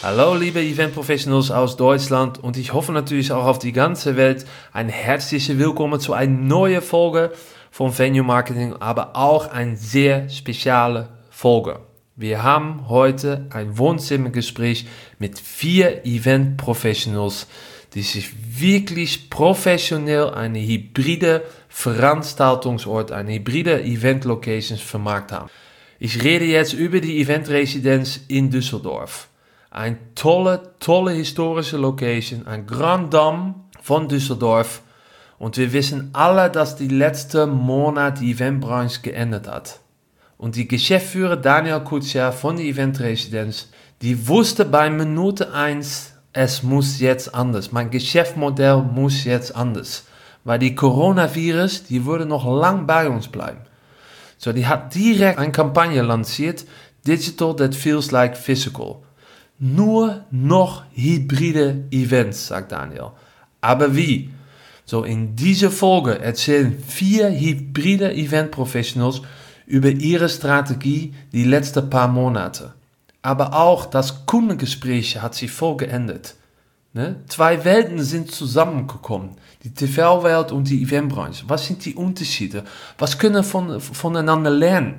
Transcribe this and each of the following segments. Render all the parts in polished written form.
Hallo liebe Event-Professionals aus Deutschland und ich hoffe natürlich auch auf die ganze Welt ein herzliches Willkommen zu einer neuen Folge von Venue Marketing, aber auch eine sehr spezielle Folge. Wir haben heute ein Wohnzimmergespräch mit 4 Event-Professionals, die sich wirklich professionell eine hybride Veranstaltungsort, eine hybride Event-Locations vermarkt haben. Ich rede jetzt über die Event-Residenz in Düsseldorf. Eine tolle historische Location, ein Grand Dame von Düsseldorf. Und wir wissen alle, dass die letzten Monate die Eventbranche geändert hat. Und die Geschäftsführer Daniel Kutscher von der Event-Residenz, die wusste bei Minute 1, es muss jetzt anders. Mein Geschäftsmodell muss jetzt anders. Weil die Coronavirus, die würde noch lang bei uns bleiben. So, die hat direkt eine Kampagne lanciert, Digital that feels like physical. Nur noch hybride Events, sagt Daniel. Aber wie? So, in dieser Folge erzählen 4 hybride Event-Professionals über ihre Strategie die letzten paar Monate. Aber auch das Kundengespräch hat sich voll geändert. Ne? 2 Welten sind zusammengekommen. Die TV-Welt und die Eventbranche. Was sind die Unterschiede? Was können wir voneinander lernen?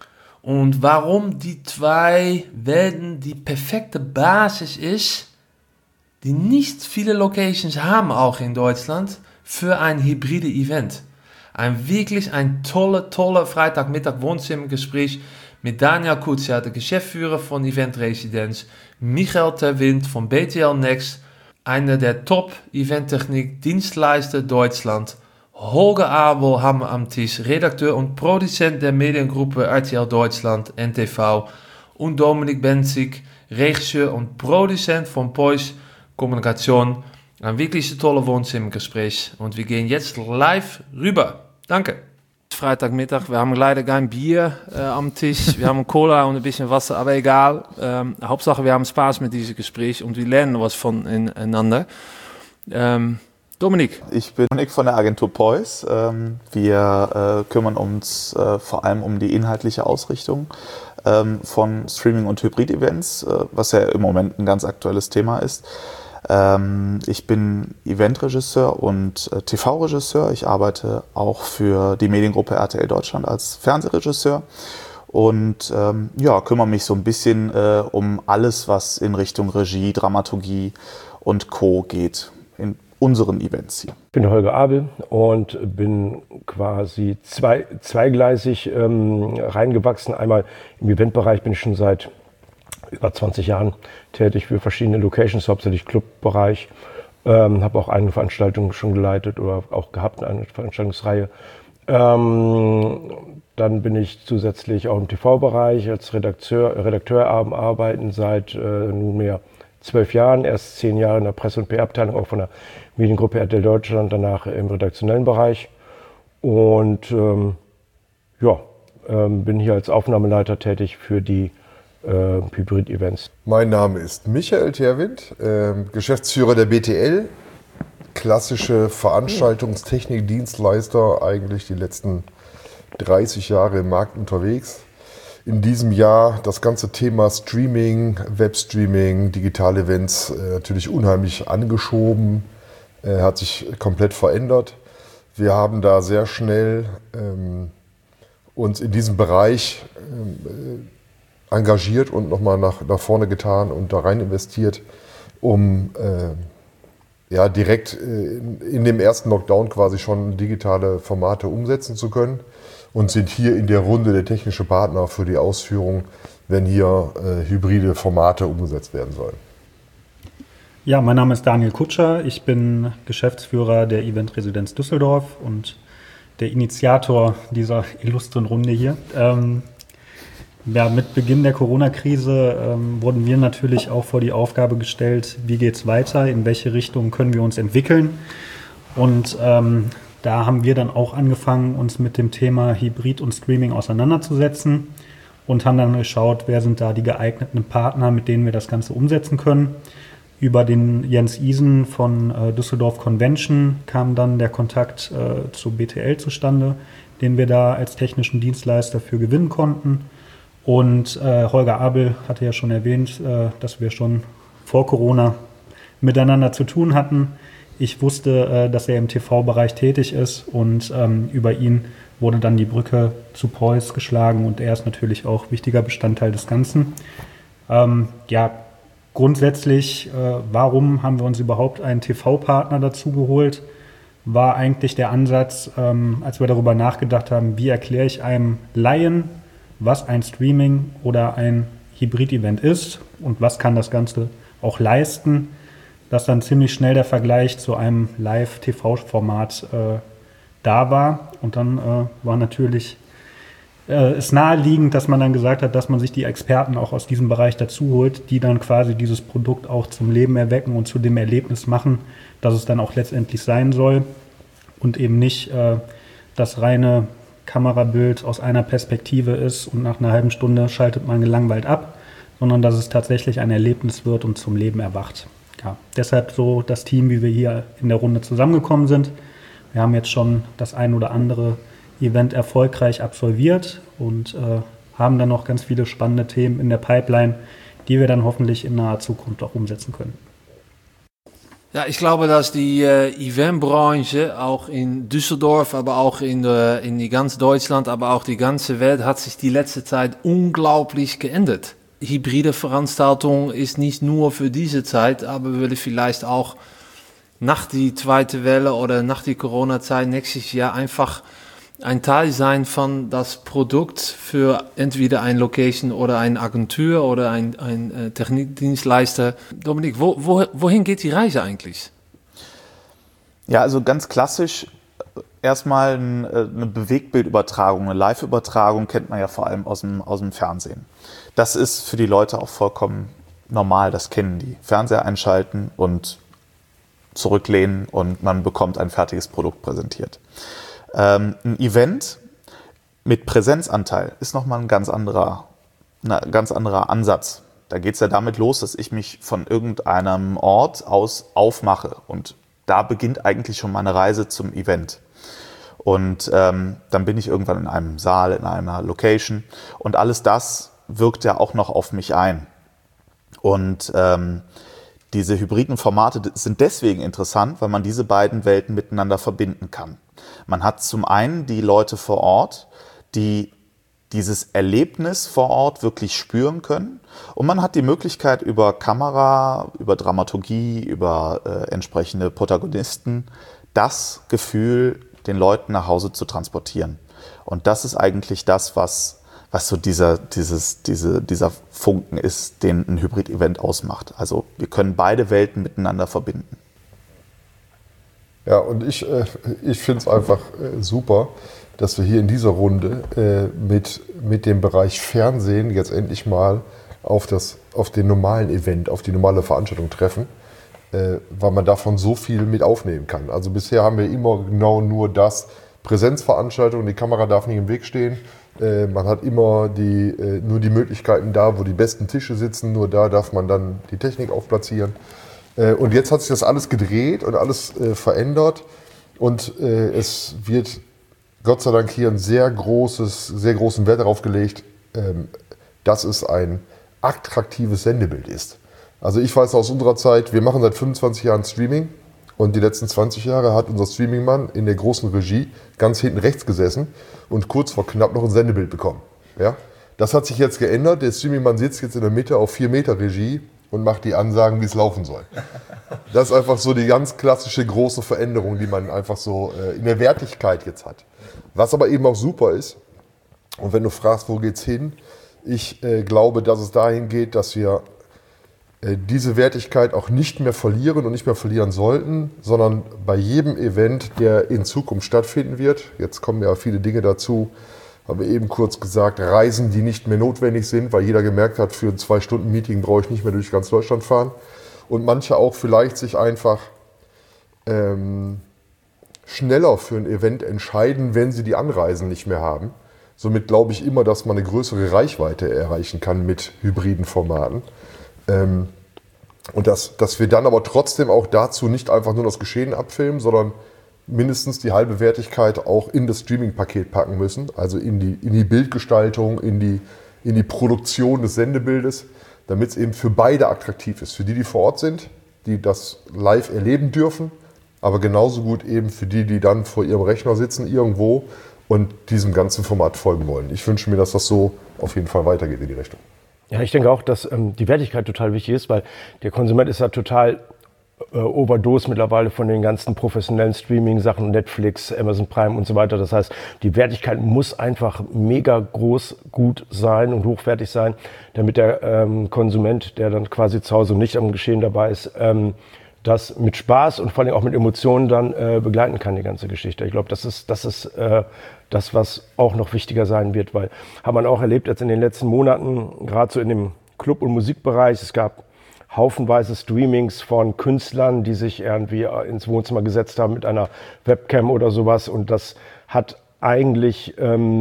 Und warum die 2 Welten die perfekte Basis ist, die nicht viele Locations haben, auch in Deutschland, für ein hybride Event. Wirklich ein tolle Freitagmittag Wohnzimmergespräch mit Daniel Kutscher, der Geschäftsführer von Event Residenz, Michael Terwind von BTL Next, einer der Top-Eventtechnik-Dienstleister Deutschland, Holger Abel haben wir am Tisch, Redakteur und Produzent der Mediengruppe RTL Deutschland, NTV, und Dominik Benzig, Regisseur und Produzent von Poise Kommunikation. Ein wirklich tolles Wohnzimmergespräch und wir gehen jetzt live rüber. Danke. Freitagmittag, wir haben leider kein Bier am Tisch, wir haben Cola und ein bisschen Wasser, aber egal. Hauptsache wir haben Spaß mit diesem Gespräch und wir lernen was voneinander. Dominik. Ich bin Dominik von der Agentur Poise. Wir kümmern uns vor allem um die inhaltliche Ausrichtung von Streaming- und Hybrid-Events, was ja im Moment ein ganz aktuelles Thema ist. Ich bin Eventregisseur und TV-Regisseur. Ich arbeite auch für die Mediengruppe RTL Deutschland als Fernsehregisseur und kümmere mich so ein bisschen um alles, was in Richtung Regie, Dramaturgie und Co. geht in unseren Events hier. Ich bin Holger Abel und bin quasi zweigleisig reingewachsen. Einmal im Eventbereich bin ich schon seit über 20 Jahren tätig für verschiedene Locations, hauptsächlich Clubbereich. Habe auch eine Veranstaltung schon geleitet oder auch gehabt, eine Veranstaltungsreihe. Dann bin ich zusätzlich auch im TV-Bereich als Redakteur arbeiten seit nunmehr 12 Jahren, erst 10 Jahre in der Presse- und PR-Abteilung, auch von der Mediengruppe RTL Deutschland, danach im redaktionellen Bereich. Und bin hier als Aufnahmeleiter tätig für die Hybrid-Events. Mein Name ist Michael Terwind, Geschäftsführer der BTL, klassische Veranstaltungstechnik-Dienstleister, eigentlich die letzten 30 Jahre im Markt unterwegs. In diesem Jahr das ganze Thema Streaming, Webstreaming, digitale Events natürlich unheimlich angeschoben, hat sich komplett verändert. Wir haben da sehr schnell uns in diesem Bereich engagiert und nochmal nach vorne getan und da rein investiert, um direkt in dem ersten Lockdown quasi schon digitale Formate umsetzen zu können und sind hier in der Runde der technische Partner für die Ausführung, wenn hier hybride Formate umgesetzt werden sollen. Ja, mein Name ist Daniel Kutscher, ich bin Geschäftsführer der Event-Residenz Düsseldorf und der Initiator dieser illustren Runde hier. Mit Beginn der Corona-Krise wurden wir natürlich auch vor die Aufgabe gestellt, wie geht es weiter, in welche Richtung können wir uns entwickeln. Und da haben wir dann auch angefangen, uns mit dem Thema Hybrid und Streaming auseinanderzusetzen und haben dann geschaut, wer sind da die geeigneten Partner, mit denen wir das Ganze umsetzen können. Über den Jens Isen von Düsseldorf Convention kam dann der Kontakt zu BTL zustande, den wir da als technischen Dienstleister für gewinnen konnten. Und Holger Abel hatte ja schon erwähnt, dass wir schon vor Corona miteinander zu tun hatten. Ich wusste, dass er im TV-Bereich tätig ist und über ihn wurde dann die Brücke zu Preuß geschlagen und er ist natürlich auch wichtiger Bestandteil des Ganzen. Grundsätzlich, warum haben wir uns überhaupt einen TV-Partner dazu geholt, war eigentlich der Ansatz, als wir darüber nachgedacht haben, wie erkläre ich einem Laien, was ein Streaming oder ein Hybrid-Event ist und was kann das Ganze auch leisten, dass dann ziemlich schnell der Vergleich zu einem Live-TV-Format da war. Und dann war natürlich ist naheliegend, dass man dann gesagt hat, dass man sich die Experten auch aus diesem Bereich dazu holt, die dann quasi dieses Produkt auch zum Leben erwecken und zu dem Erlebnis machen, dass es dann auch letztendlich sein soll und eben nicht das reine Kamerabild aus einer Perspektive ist und nach einer halben Stunde schaltet man gelangweilt ab, sondern dass es tatsächlich ein Erlebnis wird und zum Leben erwacht. Ja, deshalb so das Team, wie wir hier in der Runde zusammengekommen sind. Wir haben jetzt schon das ein oder andere Event erfolgreich absolviert und haben dann noch ganz viele spannende Themen in der Pipeline, die wir dann hoffentlich in naher Zukunft auch umsetzen können. Ja, ich glaube, dass die Eventbranche auch in Düsseldorf, aber auch in die ganz Deutschland, aber auch die ganze Welt hat sich die letzte Zeit unglaublich geändert. Hybride Veranstaltung ist nicht nur für diese Zeit, aber würde vielleicht auch nach die zweite Welle oder nach die Corona-Zeit nächstes Jahr einfach ein Teil sein von das Produkt für entweder eine Location oder eine Agentur oder ein Technikdienstleister. Dominik, wohin geht die Reise eigentlich? Ja, also ganz klassisch erstmal eine Bewegtbildübertragung, eine Live-Übertragung kennt man ja vor allem aus dem Fernsehen. Das ist für die Leute auch vollkommen normal, das kennen die. Fernseher einschalten und zurücklehnen und man bekommt ein fertiges Produkt präsentiert. Ein Event mit Präsenzanteil ist nochmal ein ganz anderer Ansatz. Da geht es ja damit los, dass ich mich von irgendeinem Ort aus aufmache und da beginnt eigentlich schon meine Reise zum Event. Und dann bin ich irgendwann in einem Saal, in einer Location und alles das wirkt ja auch noch auf mich ein. Und diese hybriden Formate sind deswegen interessant, weil man diese beiden Welten miteinander verbinden kann. Man hat zum einen die Leute vor Ort, die dieses Erlebnis vor Ort wirklich spüren können. Und man hat die Möglichkeit, über Kamera, über Dramaturgie, über entsprechende Protagonisten das Gefühl den Leuten nach Hause zu transportieren. Und das ist eigentlich das, was so dieser Funken ist, den ein Hybrid-Event ausmacht. Also wir können beide Welten miteinander verbinden. Ja, und ich finde es einfach super, dass wir hier in dieser Runde mit dem Bereich Fernsehen jetzt endlich mal auf den normalen Event, auf die normale Veranstaltung treffen, weil man davon so viel mit aufnehmen kann. Also bisher haben wir immer genau nur das, Präsenzveranstaltung, die Kamera darf nicht im Weg stehen. Man hat immer nur die Möglichkeiten da, wo die besten Tische sitzen, nur da darf man dann die Technik aufplatzieren. Und jetzt hat sich das alles gedreht und alles verändert und es wird Gott sei Dank hier einen sehr großen Wert darauf gelegt, dass es ein attraktives Sendebild ist. Also ich weiß aus unserer Zeit, wir machen seit 25 Jahren Streaming und die letzten 20 Jahre hat unser Streamingmann in der großen Regie ganz hinten rechts gesessen und kurz vor knapp noch ein Sendebild bekommen. Ja? Das hat sich jetzt geändert, der Streamingmann sitzt jetzt in der Mitte auf 4 Meter Regie und macht die Ansagen, wie es laufen soll. Das ist einfach so die ganz klassische große Veränderung, die man einfach so in der Wertigkeit jetzt hat. Was aber eben auch super ist, und wenn du fragst, wo geht's hin, ich glaube, dass es dahin geht, dass wir diese Wertigkeit auch nicht mehr verlieren und nicht mehr verlieren sollten, sondern bei jedem Event, der in Zukunft stattfinden wird, jetzt kommen ja viele Dinge dazu, haben wir eben kurz gesagt, Reisen, die nicht mehr notwendig sind, weil jeder gemerkt hat, für ein 2-Stunden-Meeting brauche ich nicht mehr durch ganz Deutschland fahren. Und manche auch vielleicht sich einfach schneller für ein Event entscheiden, wenn sie die Anreisen nicht mehr haben. Somit glaube ich immer, dass man eine größere Reichweite erreichen kann mit hybriden Formaten. Und dass wir dann aber trotzdem auch dazu nicht einfach nur das Geschehen abfilmen, sondern mindestens die halbe Wertigkeit auch in das Streaming-Paket packen müssen, also in die Bildgestaltung, in die Produktion des Sendebildes, damit es eben für beide attraktiv ist. Für die vor Ort sind, die das live erleben dürfen, aber genauso gut eben für die dann vor ihrem Rechner sitzen irgendwo und diesem ganzen Format folgen wollen. Ich wünsche mir, dass das so auf jeden Fall weitergeht in die Richtung. Ja, ich denke auch, dass die Wertigkeit total wichtig ist, weil der Konsument ist ja total Overdose mittlerweile von den ganzen professionellen Streaming-Sachen, Netflix, Amazon Prime und so weiter. Das heißt, die Wertigkeit muss einfach mega groß, gut sein und hochwertig sein, damit der Konsument, der dann quasi zu Hause nicht am Geschehen dabei ist, das mit Spaß und vor allem auch mit Emotionen dann begleiten kann, die ganze Geschichte. Ich glaube, das ist das, was auch noch wichtiger sein wird, weil haben wir auch erlebt jetzt in den letzten Monaten, gerade so in dem Club- und Musikbereich, es gab haufenweise Streamings von Künstlern, die sich irgendwie ins Wohnzimmer gesetzt haben mit einer Webcam oder sowas, und das hat eigentlich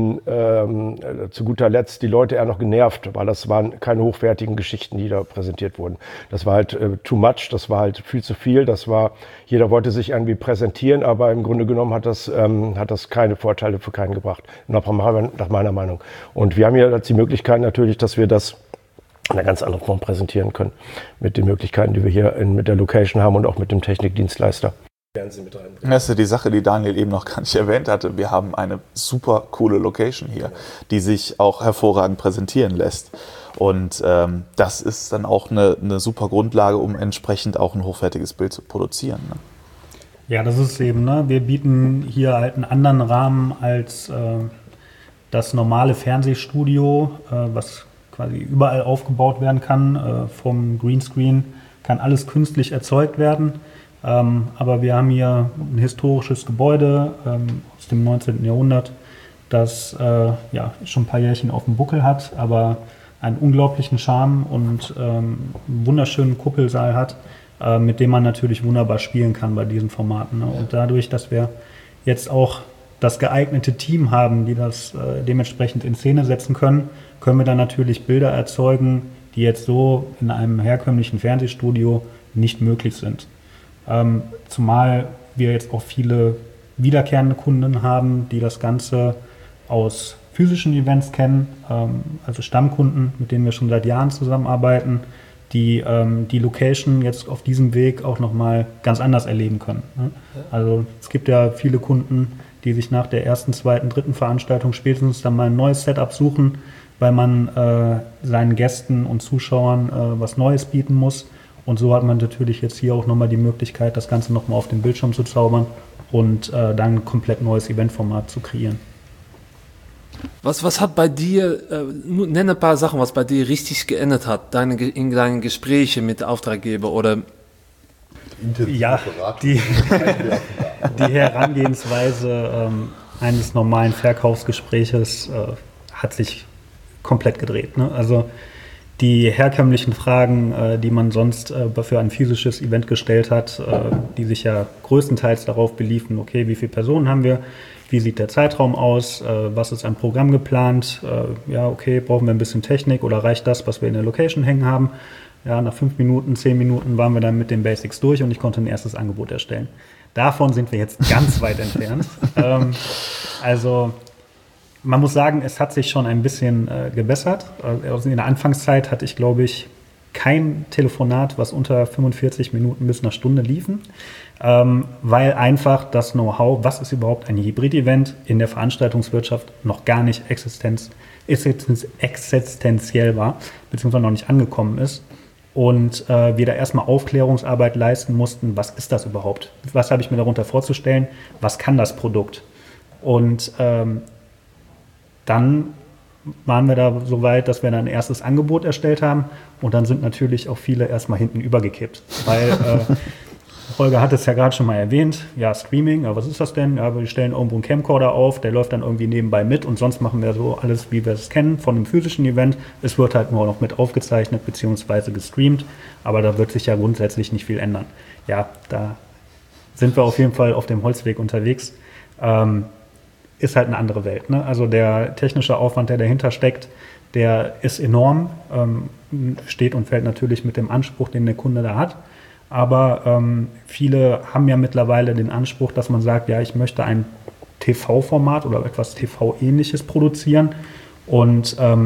zu guter Letzt die Leute eher noch genervt, weil das waren keine hochwertigen Geschichten, die da präsentiert wurden. Das war halt too much, das war halt viel zu viel, jeder wollte sich irgendwie präsentieren, aber im Grunde genommen hat das keine Vorteile für keinen gebracht, nach meiner Meinung. Und wir haben hier jetzt die Möglichkeit natürlich, dass wir das in einer ganz anderen Form präsentieren können, mit den Möglichkeiten, die wir hier mit der Location haben und auch mit dem Technikdienstleister. Das ist ja die Sache, die Daniel eben noch gar nicht erwähnt hatte. Wir haben eine super coole Location hier, die sich auch hervorragend präsentieren lässt. Und das ist dann auch eine super Grundlage, um entsprechend auch ein hochwertiges Bild zu produzieren. Ne? Ja, das ist eben, ne? Wir bieten hier halt einen anderen Rahmen als das normale Fernsehstudio, was quasi überall aufgebaut werden kann. Vom Greenscreen kann alles künstlich erzeugt werden. Aber wir haben hier ein historisches Gebäude aus dem 19. Jahrhundert, das schon ein paar Jährchen auf dem Buckel hat, aber einen unglaublichen Charme und einen wunderschönen Kuppelsaal hat, mit dem man natürlich wunderbar spielen kann bei diesen Formaten. Ne? Und dadurch, dass wir jetzt auch das geeignete Team haben, die das dementsprechend in Szene setzen können wir dann natürlich Bilder erzeugen, die jetzt so in einem herkömmlichen Fernsehstudio nicht möglich sind. Zumal wir jetzt auch viele wiederkehrende Kunden haben, die das Ganze aus physischen Events kennen, also Stammkunden, mit denen wir schon seit Jahren zusammenarbeiten, die die Location jetzt auf diesem Weg auch nochmal ganz anders erleben können. Ne? Also es gibt ja viele Kunden, die sich nach der ersten, zweiten, dritten Veranstaltung spätestens dann mal ein neues Setup suchen, weil man seinen Gästen und Zuschauern was Neues bieten muss. Und so hat man natürlich jetzt hier auch nochmal die Möglichkeit, das Ganze nochmal auf den Bildschirm zu zaubern und dann ein komplett neues Eventformat zu kreieren. Was hat bei dir, nenne ein paar Sachen, was bei dir richtig geändert hat, in deinen Gesprächen mit Auftraggeber oder? Ja, die Herangehensweise eines normalen Verkaufsgespräches hat sich komplett gedreht. Ne? Also die herkömmlichen Fragen, die man sonst für ein physisches Event gestellt hat, die sich ja größtenteils darauf beliefen, okay, wie viele Personen haben wir, wie sieht der Zeitraum aus, was ist ein Programm geplant, okay, brauchen wir ein bisschen Technik oder reicht das, was wir in der Location hängen haben. Ja, nach 5 Minuten, 10 Minuten waren wir dann mit den Basics durch und ich konnte ein erstes Angebot erstellen. Davon sind wir jetzt ganz weit entfernt. Also man muss sagen, es hat sich schon ein bisschen gebessert. In der Anfangszeit hatte ich, glaube ich, kein Telefonat, was unter 45 Minuten bis einer Stunde liefen, weil einfach das Know-how, was ist überhaupt ein Hybrid-Event in der Veranstaltungswirtschaft, noch gar nicht existenziell war, beziehungsweise noch nicht angekommen ist. Und wir da erstmal Aufklärungsarbeit leisten mussten, was ist das überhaupt? Was habe ich mir darunter vorzustellen? Was kann das Produkt? Und dann waren wir da so weit, dass wir dann ein erstes Angebot erstellt haben und dann sind natürlich auch viele erstmal hinten übergekippt, weil Holger hat es ja gerade schon mal erwähnt, ja, Streaming, ja, was ist das denn? Ja, wir stellen irgendwo einen Camcorder auf, der läuft dann irgendwie nebenbei mit und sonst machen wir so alles, wie wir es kennen von einem physischen Event. Es wird halt nur noch mit aufgezeichnet bzw. gestreamt, aber da wird sich ja grundsätzlich nicht viel ändern. Ja, da sind wir auf jeden Fall auf dem Holzweg unterwegs. Ist halt eine andere Welt. Ne? Also der technische Aufwand, der dahinter steckt, der ist enorm, steht und fällt natürlich mit dem Anspruch, den der Kunde da hat. Aber viele haben ja mittlerweile den Anspruch, dass man sagt, ja, ich möchte ein TV-Format oder etwas TV-ähnliches produzieren. Und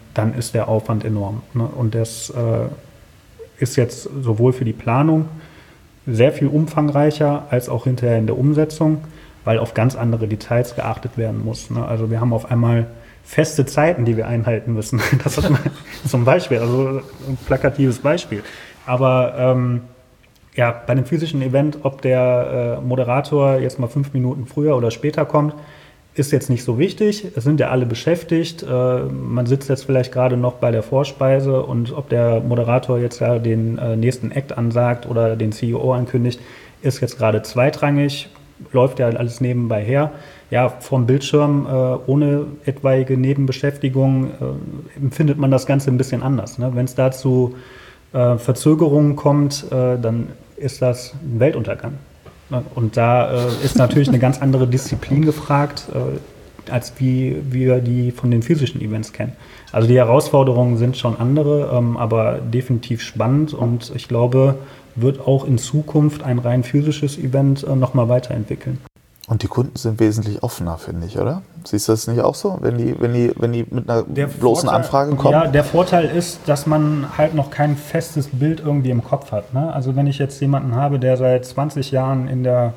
dann ist der Aufwand enorm. Ne? Und das ist jetzt sowohl für die Planung sehr viel umfangreicher als auch hinterher in der Umsetzung, weil auf ganz andere Details geachtet werden muss. Ne? Also wir haben auf einmal feste Zeiten, die wir einhalten müssen. Das ist zum Beispiel, also ein plakatives Beispiel. Aber ja, bei einem physischen Event, ob der Moderator jetzt mal 5 Minuten früher oder später kommt, ist jetzt nicht so wichtig. Es sind ja alle beschäftigt. Man sitzt jetzt vielleicht gerade noch bei der Vorspeise und ob der Moderator jetzt ja den nächsten Act ansagt oder den CEO ankündigt, ist jetzt gerade zweitrangig. Läuft ja alles nebenbei her. Ja, vom Bildschirm ohne etwaige Nebenbeschäftigung empfindet man das Ganze ein bisschen anders. Ne? Wenn es dazu Verzögerungen kommt, dann ist das ein Weltuntergang. Und da ist natürlich eine ganz andere Disziplin gefragt, als wie wir die von den physischen Events kennen. Also die Herausforderungen sind schon andere, aber definitiv spannend und ich glaube, wird auch in Zukunft ein rein physisches Event nochmal weiterentwickeln. Und die Kunden sind wesentlich offener, finde ich, oder? Siehst du das nicht auch so, wenn die mit einer bloßen Anfrage kommen? Ja, der Vorteil ist, dass man halt noch kein festes Bild irgendwie im Kopf hat. Ne? Also wenn ich jetzt jemanden habe, der seit 20 Jahren in der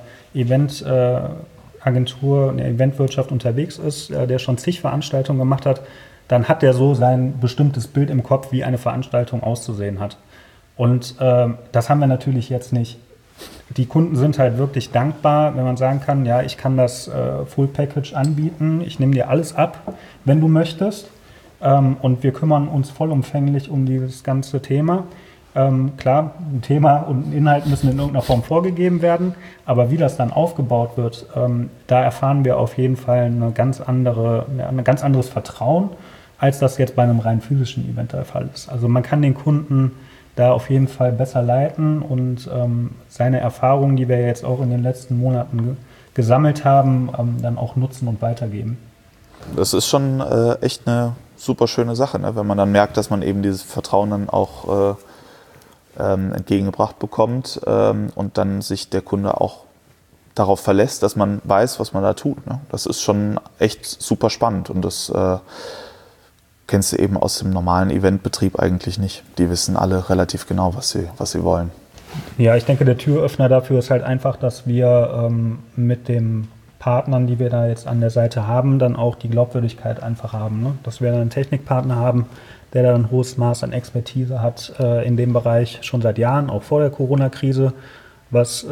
Eventagentur, in der Eventwirtschaft unterwegs ist, der schon zig Veranstaltungen gemacht hat, dann hat der so sein bestimmtes Bild im Kopf, wie eine Veranstaltung auszusehen hat. Und das haben wir natürlich jetzt nicht. Die Kunden sind halt wirklich dankbar, wenn man sagen kann, ja, ich kann das Full Package anbieten, ich nehme dir alles ab, wenn du möchtest. Und wir kümmern uns vollumfänglich um dieses ganze Thema. Klar, ein Thema und ein Inhalt müssen in irgendeiner Form vorgegeben werden, aber wie das dann aufgebaut wird, da erfahren wir auf jeden Fall ein ganz anderes Vertrauen, als das jetzt bei einem rein physischen Event der Fall ist. Also man kann den Kunden da auf jeden Fall besser leiten und seine Erfahrungen, die wir jetzt auch in den letzten Monaten gesammelt haben, dann auch nutzen und weitergeben. Das ist schon echt eine super schöne Sache, ne? Wenn man dann merkt, dass man eben dieses Vertrauen dann auch entgegengebracht bekommt und dann sich der Kunde auch darauf verlässt, dass man weiß, was man da tut. Ne? Das ist schon echt super spannend und das kennst du eben aus dem normalen Eventbetrieb eigentlich nicht. Die wissen alle relativ genau, was sie wollen. Ja, ich denke, der Türöffner dafür ist halt einfach, dass wir mit den Partnern, die wir da jetzt an der Seite haben, dann auch die Glaubwürdigkeit einfach haben. Ne? Dass wir einen Technikpartner haben, der da ein hohes Maß an Expertise hat in dem Bereich schon seit Jahren, auch vor der Corona-Krise, was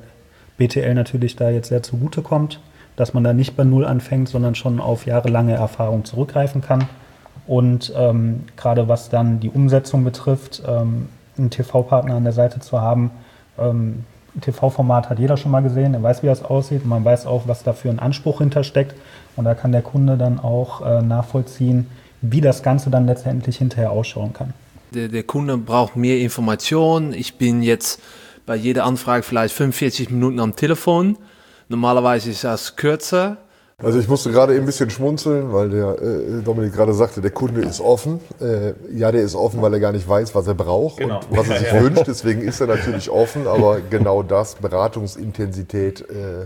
BTL natürlich da jetzt sehr zugutekommt, dass man da nicht bei Null anfängt, sondern schon auf jahrelange Erfahrung zurückgreifen kann. Und gerade was dann die Umsetzung betrifft, einen TV-Partner an der Seite zu haben, ein TV-Format hat jeder schon mal gesehen, er weiß, wie das aussieht und man weiß auch, was da für ein Anspruch hintersteckt. Und da kann der Kunde dann auch nachvollziehen, wie das Ganze dann letztendlich hinterher ausschauen kann. Der Kunde braucht mehr Informationen. Ich bin jetzt bei jeder Anfrage vielleicht 45 Minuten am Telefon. Normalerweise ist das kürzer. Also ich musste gerade eben ein bisschen schmunzeln, weil der Dominik gerade sagte, der Kunde ist offen. Ja, der ist offen, weil er gar nicht weiß, was er braucht und was er sich wünscht. Deswegen ist er natürlich offen, aber genau das, Beratungsintensität,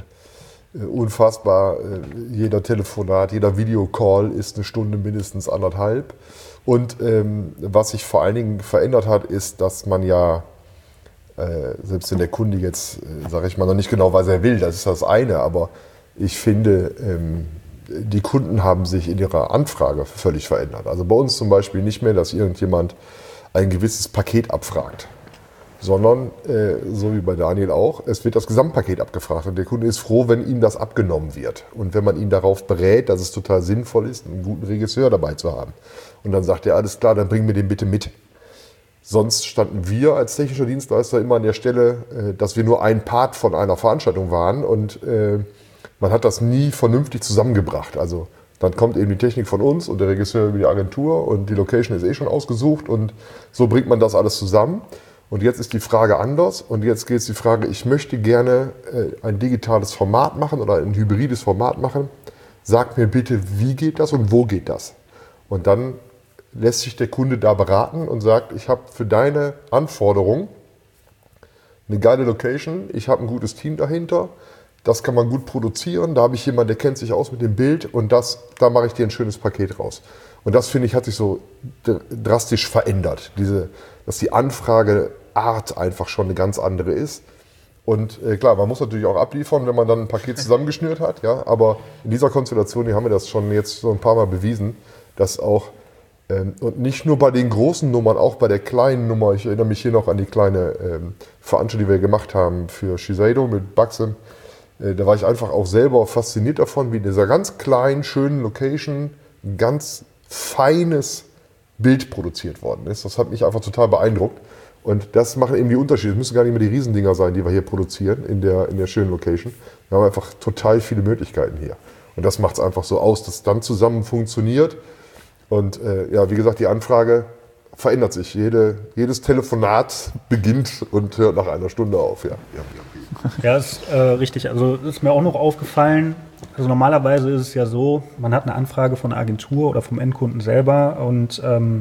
unfassbar. Jeder Telefonat, jeder Videocall ist eine Stunde mindestens 1,5. Und was sich vor allen Dingen verändert hat, ist, dass man ja, selbst wenn der Kunde jetzt, sage ich mal, noch nicht genau weiß, er will, das ist das eine, aber ich finde, die Kunden haben sich in ihrer Anfrage völlig verändert. Also bei uns zum Beispiel nicht mehr, dass irgendjemand ein gewisses Paket abfragt, sondern, so wie bei Daniel auch, es wird das Gesamtpaket abgefragt und der Kunde ist froh, wenn ihm das abgenommen wird und wenn man ihn darauf berät, dass es total sinnvoll ist, einen guten Regisseur dabei zu haben. Und dann sagt er, alles klar, dann bring mir den bitte mit. Sonst standen wir als technischer Dienstleister immer an der Stelle, dass wir nur ein Part von einer Veranstaltung waren und man hat das nie vernünftig zusammengebracht. Also dann kommt eben die Technik von uns und der Regisseur über die Agentur und die Location ist schon ausgesucht und so bringt man das alles zusammen. Und jetzt ist die Frage anders und jetzt geht es die Frage, ich möchte gerne ein digitales Format machen oder ein hybrides Format machen. Sag mir bitte, wie geht das und wo geht das? Und dann lässt sich der Kunde da beraten und sagt, ich habe für deine Anforderung eine geile Location, ich habe ein gutes Team dahinter, das kann man gut produzieren, da habe ich jemanden, der kennt sich aus mit dem Bild und da mache ich dir ein schönes Paket raus. Und das, finde ich, hat sich so drastisch verändert, dass die Anfrageart einfach schon eine ganz andere ist. Und klar, man muss natürlich auch abliefern, wenn man dann ein Paket zusammengeschnürt hat, ja, aber in dieser Konstellation, die haben wir das schon jetzt so ein paar Mal bewiesen, dass auch, und nicht nur bei den großen Nummern, auch bei der kleinen Nummer, ich erinnere mich hier noch an die kleine Veranstaltung, die wir gemacht haben für Shiseido mit Baxim, da war ich einfach auch selber fasziniert davon, wie in dieser ganz kleinen, schönen Location ein ganz feines Bild produziert worden ist. Das hat mich einfach total beeindruckt. Und das machen eben die Unterschiede. Es müssen gar nicht mehr die Riesendinger sein, die wir hier produzieren in der schönen Location. Wir haben einfach total viele Möglichkeiten hier. Und das macht es einfach so aus, dass es dann zusammen funktioniert. Und ja, wie gesagt, die Anfrage verändert sich. Jedes Telefonat beginnt und hört nach einer Stunde auf. Ja, ist richtig. Also ist mir auch noch aufgefallen, also normalerweise ist es ja so, man hat eine Anfrage von einer Agentur oder vom Endkunden selber und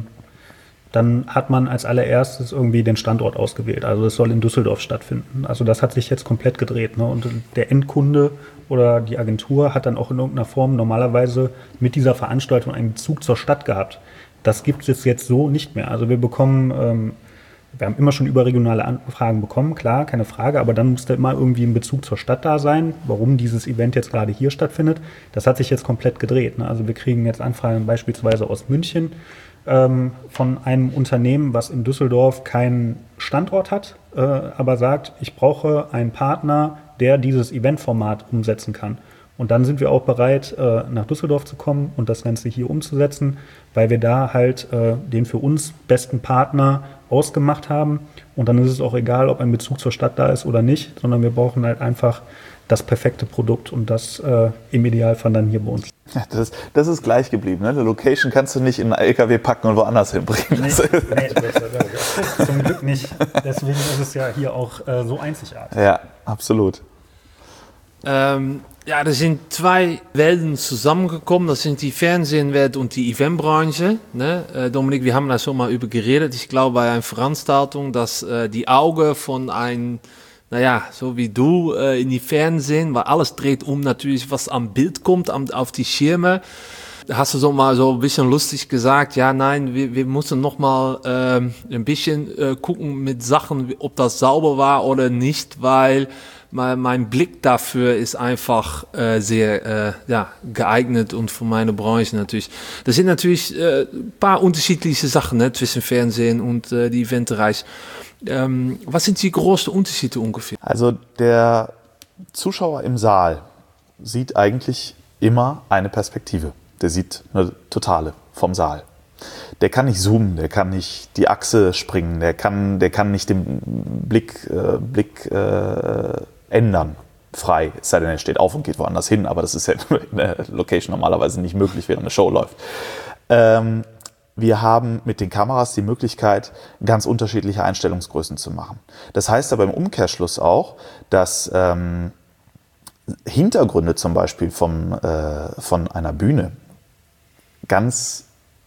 dann hat man als allererstes irgendwie den Standort ausgewählt. Also es soll in Düsseldorf stattfinden. Also das hat sich jetzt komplett gedreht. Ne? Und der Endkunde oder die Agentur hat dann auch in irgendeiner Form normalerweise mit dieser Veranstaltung einen Bezug zur Stadt gehabt. Das gibt es jetzt so nicht mehr. Also wir bekommen, wir haben immer schon überregionale Anfragen bekommen, klar, keine Frage, aber dann muss da immer irgendwie ein Bezug zur Stadt da sein, warum dieses Event jetzt gerade hier stattfindet. Das hat sich jetzt komplett gedreht. Ne? Also wir kriegen jetzt Anfragen beispielsweise aus München, von einem Unternehmen, was in Düsseldorf keinen Standort hat, aber sagt, ich brauche einen Partner, der dieses Eventformat umsetzen kann. Und dann sind wir auch bereit, nach Düsseldorf zu kommen und das Ganze hier umzusetzen, weil wir da halt den für uns besten Partner ausgemacht haben. Und dann ist es auch egal, ob ein Bezug zur Stadt da ist oder nicht, sondern wir brauchen halt einfach das perfekte Produkt und das im Idealfall dann hier bei uns. Ja, das ist gleich geblieben. Ne? Die Location kannst du nicht in einen LKW packen und woanders hinbringen. Nee, zum Glück nicht. Deswegen ist es ja hier auch so einzigartig. Ja, absolut. Ja, da sind zwei Welten zusammengekommen. Das sind die Fernsehwelt und die Eventbranche. Ne? Dominik, wir haben da schon mal über geredet. Ich glaube, bei einer Veranstaltung, dass die Augen von einem, naja, so wie du in die Fernsehen, weil alles dreht um natürlich, was am Bild kommt, auf die Schirme. Hast du so mal so ein bisschen lustig gesagt, ja, nein, wir müssen noch mal ein bisschen gucken mit Sachen, ob das sauber war oder nicht, weil mein Blick dafür ist einfach sehr geeignet und für meine Branche natürlich. Das sind natürlich ein paar unterschiedliche Sachen, ne, zwischen Fernsehen und die Eventbereich. Was sind die größten Unterschiede ungefähr? Also der Zuschauer im Saal sieht eigentlich immer eine Perspektive. Der sieht eine totale vom Saal. Der kann nicht zoomen, der kann nicht die Achse springen, der kann nicht den Blick ändern, frei. Es sei denn, er steht auf und geht woanders hin, aber das ist ja in der Location normalerweise nicht möglich, während eine Show läuft. Wir haben mit den Kameras die Möglichkeit, ganz unterschiedliche Einstellungsgrößen zu machen. Das heißt aber im Umkehrschluss auch, dass Hintergründe zum Beispiel von einer Bühne ganz,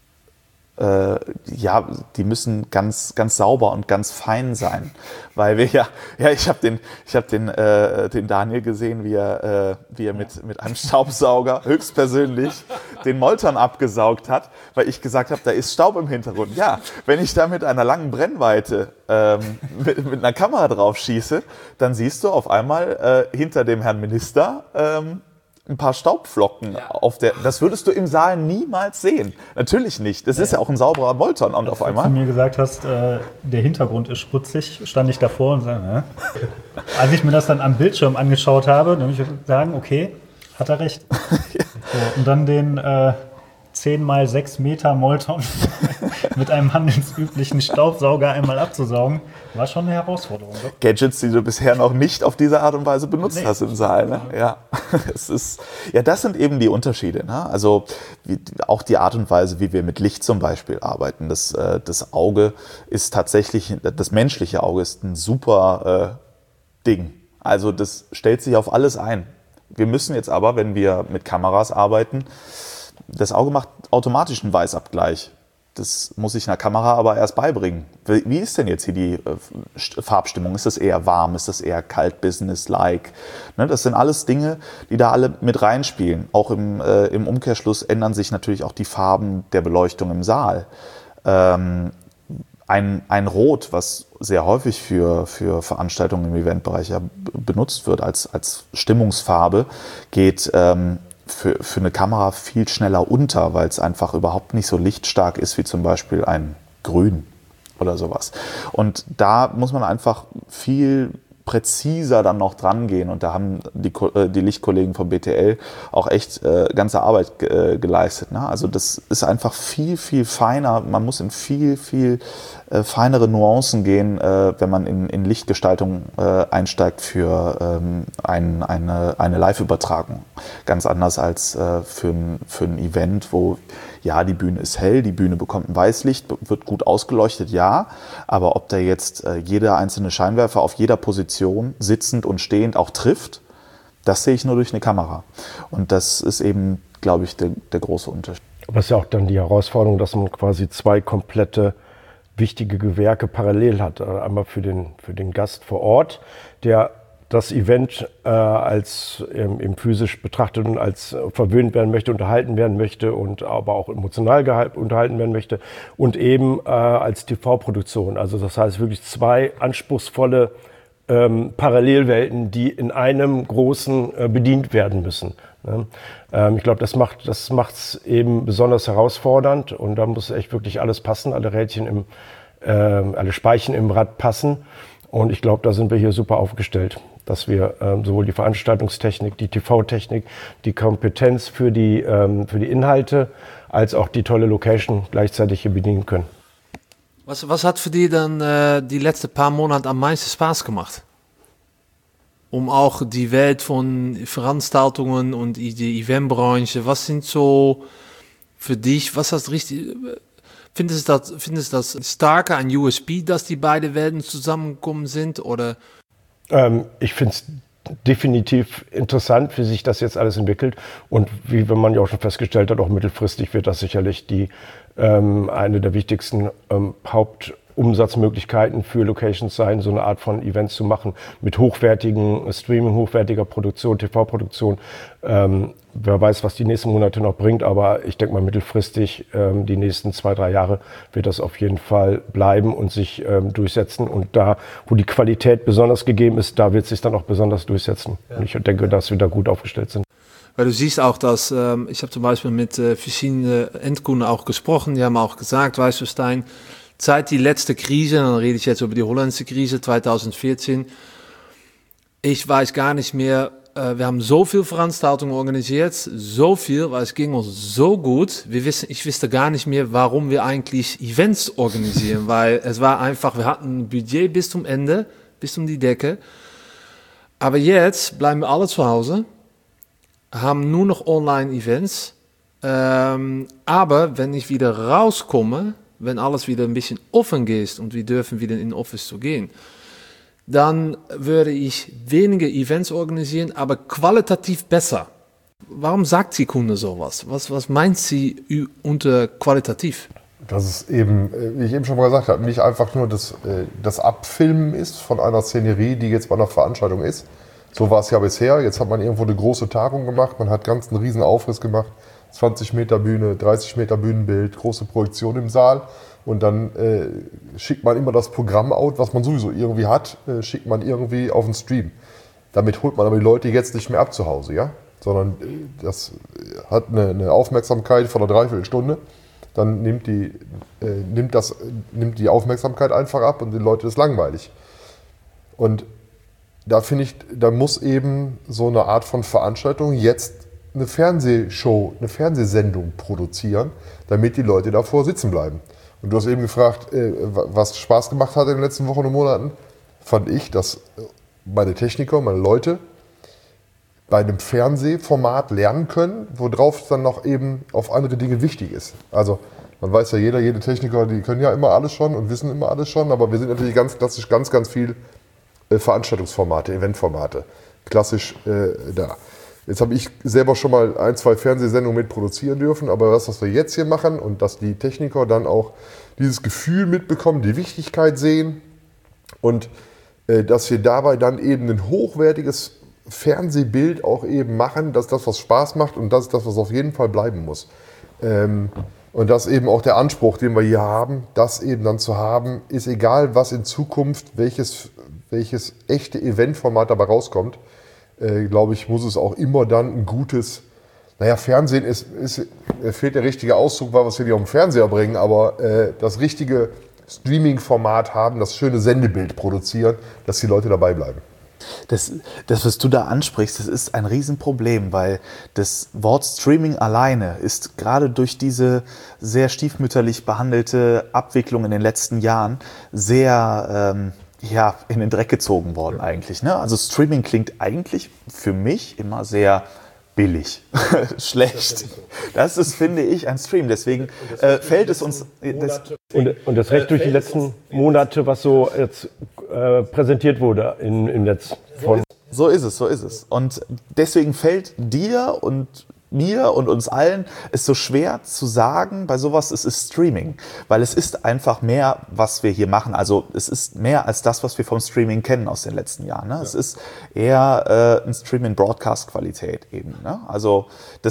die müssen ganz, ganz sauber und ganz fein sein, weil wir ich habe den Daniel gesehen, wie er mit einem Staubsauger höchstpersönlich den Molton abgesaugt hat, weil ich gesagt habe, da ist Staub im Hintergrund. Ja, wenn ich da mit einer langen Brennweite mit einer Kamera drauf schieße, dann siehst du auf einmal hinter dem Herrn Minister ein paar Staubflocken auf der. Das würdest du im Saal niemals sehen. Natürlich nicht. Das ist ja auch ein sauberer Molton. Und auf einmal. Als du mir gesagt hast, der Hintergrund ist schmutzig, stand ich davor und sagte, als ich mir das dann am Bildschirm angeschaut habe, dann muss ich sagen, okay, hat er recht. So, und dann den 10 mal 6 Meter Molton mit einem handelsüblichen Staubsauger einmal abzusaugen, war schon eine Herausforderung. Doch? Gadgets, die du bisher noch nicht auf diese Art und Weise benutzt hast im Saal. Ne? Ja. Das sind eben die Unterschiede. Ne? Also auch die Art und Weise, wie wir mit Licht zum Beispiel arbeiten. Das Auge ist tatsächlich, das menschliche Auge ist ein super Ding. Also das stellt sich auf alles ein. Wir müssen jetzt aber, wenn wir mit Kameras arbeiten, das Auge macht automatisch einen Weißabgleich. das muss ich einer Kamera aber erst beibringen. Wie ist denn jetzt hier die Farbstimmung? Ist das eher warm? Ist das eher kalt, business-like? Ne, das sind alles Dinge, die da alle mit reinspielen. Auch im Umkehrschluss ändern sich natürlich auch die Farben der Beleuchtung im Saal. Ein Rot, was sehr häufig für Veranstaltungen im Eventbereich ja benutzt wird als Stimmungsfarbe, geht für eine Kamera viel schneller unter, weil es einfach überhaupt nicht so lichtstark ist wie zum Beispiel ein Grün oder sowas. Und da muss man einfach viel präziser dann noch dran gehen, und da haben die Lichtkollegen von BTL auch echt ganze Arbeit geleistet. Ne? Also das ist einfach viel, viel feiner. Man muss in viel, viel feinere Nuancen gehen, wenn man in Lichtgestaltung einsteigt für eine Live-Übertragung. Ganz anders als für ein Event, wo ja, die Bühne ist hell, die Bühne bekommt ein Weißlicht, wird gut ausgeleuchtet, ja. Aber ob da jetzt jeder einzelne Scheinwerfer auf jeder Position, sitzend und stehend, auch trifft, das sehe ich nur durch eine Kamera. Und das ist eben, glaube ich, der große Unterschied. Aber es ist ja auch dann die Herausforderung, dass man quasi zwei komplette wichtige Gewerke parallel hat. Einmal für den Gast vor Ort, der das Event als eben physisch betrachtet und als verwöhnt werden möchte, unterhalten werden möchte und aber auch emotional unterhalten werden möchte, und eben als TV-Produktion. Also das heißt wirklich zwei anspruchsvolle Parallelwelten, die in einem großen bedient werden müssen. Ne? Ich glaube, das macht's eben besonders herausfordernd, und da muss echt wirklich alles passen, alle Rädchen alle Speichen im Rad passen. Und ich glaube, da sind wir hier super aufgestellt, dass wir sowohl die Veranstaltungstechnik, die TV-Technik, die Kompetenz für die Inhalte als auch die tolle Location gleichzeitig hier bedienen können. Was hat für dich dann die letzten paar Monate am meisten Spaß gemacht? Um auch die Welt von Veranstaltungen und die Eventbranche, was sind so für dich, was hast richtig... Findest du das starker, ein USP, dass die beiden Welten zusammengekommen sind? Oder? Ich finde es definitiv interessant, wie sich das jetzt alles entwickelt. Und wie man ja auch schon festgestellt hat, auch mittelfristig wird das sicherlich eine der wichtigsten Hauptumsatzmöglichkeiten für Locations sein, so eine Art von Events zu machen mit hochwertigen Streaming, hochwertiger Produktion, TV-Produktion. Wer weiß, was die nächsten Monate noch bringt, aber ich denke mal mittelfristig, die nächsten 2-3 Jahre wird das auf jeden Fall bleiben und sich durchsetzen. Und da, wo die Qualität besonders gegeben ist, da wird es sich dann auch besonders durchsetzen. Ja. Und ich denke, dass wir da gut aufgestellt sind. Weil du siehst auch, dass, ich habe zum Beispiel mit verschiedenen Endkunden auch gesprochen, die haben auch gesagt, weißt du, Stein, seit die letzte Krise, dann rede ich jetzt über die holländische Krise 2014, ich weiß gar nicht mehr, wir haben so viel Veranstaltungen organisiert, so viel, weil es ging uns so gut. Ich wusste gar nicht mehr, warum wir eigentlich Events organisieren, weil es war einfach, wir hatten ein Budget bis zum Ende, bis um die Decke. Aber jetzt bleiben wir alle zu Hause, haben nur noch Online-Events. Aber wenn ich wieder rauskomme, wenn alles wieder ein bisschen offen geht und wir dürfen wieder in den Office zu gehen, dann würde ich weniger Events organisieren, aber qualitativ besser. Warum sagt die Kunde sowas? Was meint sie unter qualitativ? Dass es eben, wie ich eben schon mal gesagt habe, nicht einfach nur das Abfilmen ist von einer Szenerie, die jetzt bei einer Veranstaltung ist. So war es ja bisher. Jetzt hat man irgendwo eine große Tagung gemacht, man hat einen riesen Aufriss gemacht, 20 Meter Bühne, 30 Meter Bühnenbild, große Projektion im Saal. Und dann schickt man immer das Programm out, was man sowieso irgendwie hat, schickt man irgendwie auf den Stream. Damit holt man aber die Leute jetzt nicht mehr ab zu Hause, ja? Sondern das hat eine Aufmerksamkeit von einer Dreiviertelstunde. Dann nimmt die Aufmerksamkeit einfach ab und den Leuten ist langweilig. Und da finde ich, da muss eben so eine Art von Veranstaltung jetzt eine Fernsehshow, eine Fernsehsendung produzieren, damit die Leute davor sitzen bleiben. Und du hast eben gefragt, was Spaß gemacht hat in den letzten Wochen und Monaten. Fand ich, dass meine Techniker, meine Leute bei einem Fernsehformat lernen können, worauf es dann noch eben auf andere Dinge wichtig ist. Also man weiß ja, jede Techniker, die können ja immer alles schon und wissen immer alles schon, aber wir sind natürlich ganz klassisch ganz viel Veranstaltungsformate, Eventformate. Klassisch da. Jetzt habe ich selber schon mal 1, 2 Fernsehsendungen mit produzieren dürfen, aber das, was wir jetzt hier machen und dass die Techniker dann auch dieses Gefühl mitbekommen, die Wichtigkeit sehen und dass wir dabei dann eben ein hochwertiges Fernsehbild auch eben machen, dass das, was Spaß macht und das ist das, was auf jeden Fall bleiben muss. Und das eben auch der Anspruch, den wir hier haben, das eben dann zu haben, ist egal, was in Zukunft, welches echte Eventformat dabei rauskommt, glaube ich, muss es auch immer dann ein gutes, Fernsehen fehlt der richtige Ausdruck, weil wir es hier nicht auf den Fernseher bringen, aber das richtige Streaming-Format haben, das schöne Sendebild produzieren, dass die Leute dabei bleiben. Das, was du da ansprichst, das ist ein Riesenproblem, weil das Wort Streaming alleine ist gerade durch diese sehr stiefmütterlich behandelte Abwicklung in den letzten Jahren sehr in den Dreck gezogen worden eigentlich. Ne? Also Streaming klingt eigentlich für mich immer sehr billig, schlecht. Das ist, finde ich, ein Stream. Deswegen fällt es uns... Und das recht durch die letzten Monate, was so jetzt präsentiert wurde im Netz. So ist es. Und deswegen fällt dir und mir und uns allen es so schwer zu sagen, bei sowas, es ist Streaming. Weil es ist einfach mehr, was wir hier machen. Also es ist mehr als das, was wir vom Streaming kennen aus den letzten Jahren. Ne? Ja. Es ist eher ein Stream in Broadcast-Qualität eben. Ne? Also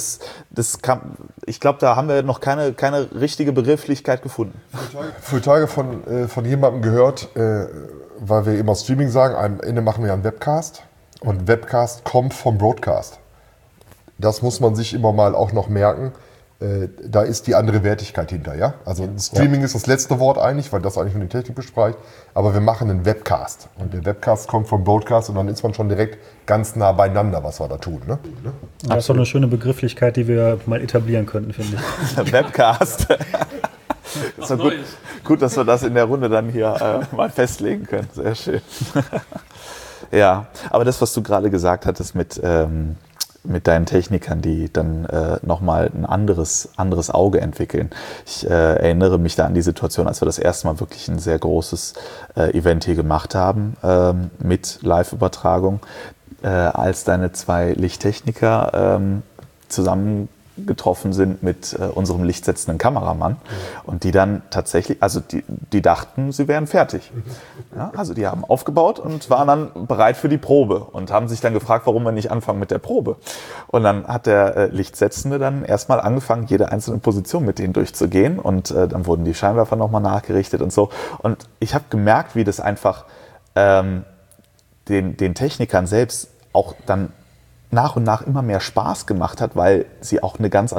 ich glaube, da haben wir noch keine richtige Begrifflichkeit gefunden. Für Tage von jemandem gehört, weil wir immer Streaming sagen, am Ende machen wir einen Webcast und Webcast kommt vom Broadcast. Das muss man sich immer mal auch noch merken. Da ist die andere Wertigkeit hinter. Ja? Also Streaming ist das letzte Wort eigentlich, weil das eigentlich nur die Technik bespricht. Aber wir machen einen Webcast. Und der Webcast kommt vom Broadcast und dann ist man schon direkt ganz nah beieinander, was wir da tun. Ne? Das ist doch eine schöne Begrifflichkeit, die wir mal etablieren könnten, finde ich. Webcast. Ist doch gut, dass wir das in der Runde dann hier mal festlegen können. Sehr schön. Ja, aber das, was du gerade gesagt hattest mit deinen Technikern, die dann nochmal ein anderes Auge entwickeln. Ich erinnere mich da an die Situation, als wir das erste Mal wirklich ein sehr großes Event hier gemacht haben mit Live-Übertragung, als deine 2 Lichttechniker zusammengetroffen sind mit unserem lichtsetzenden Kameramann und die dann tatsächlich, also die dachten, sie wären fertig. Ja, also die haben aufgebaut und waren dann bereit für die Probe und haben sich dann gefragt, warum wir nicht anfangen mit der Probe. Und dann hat der Lichtsetzende dann erstmal angefangen, jede einzelne Position mit denen durchzugehen und dann wurden die Scheinwerfer nochmal nachgerichtet und so. Und ich habe gemerkt, wie das einfach den Technikern selbst auch dann nach und nach immer mehr Spaß gemacht hat, weil sie auch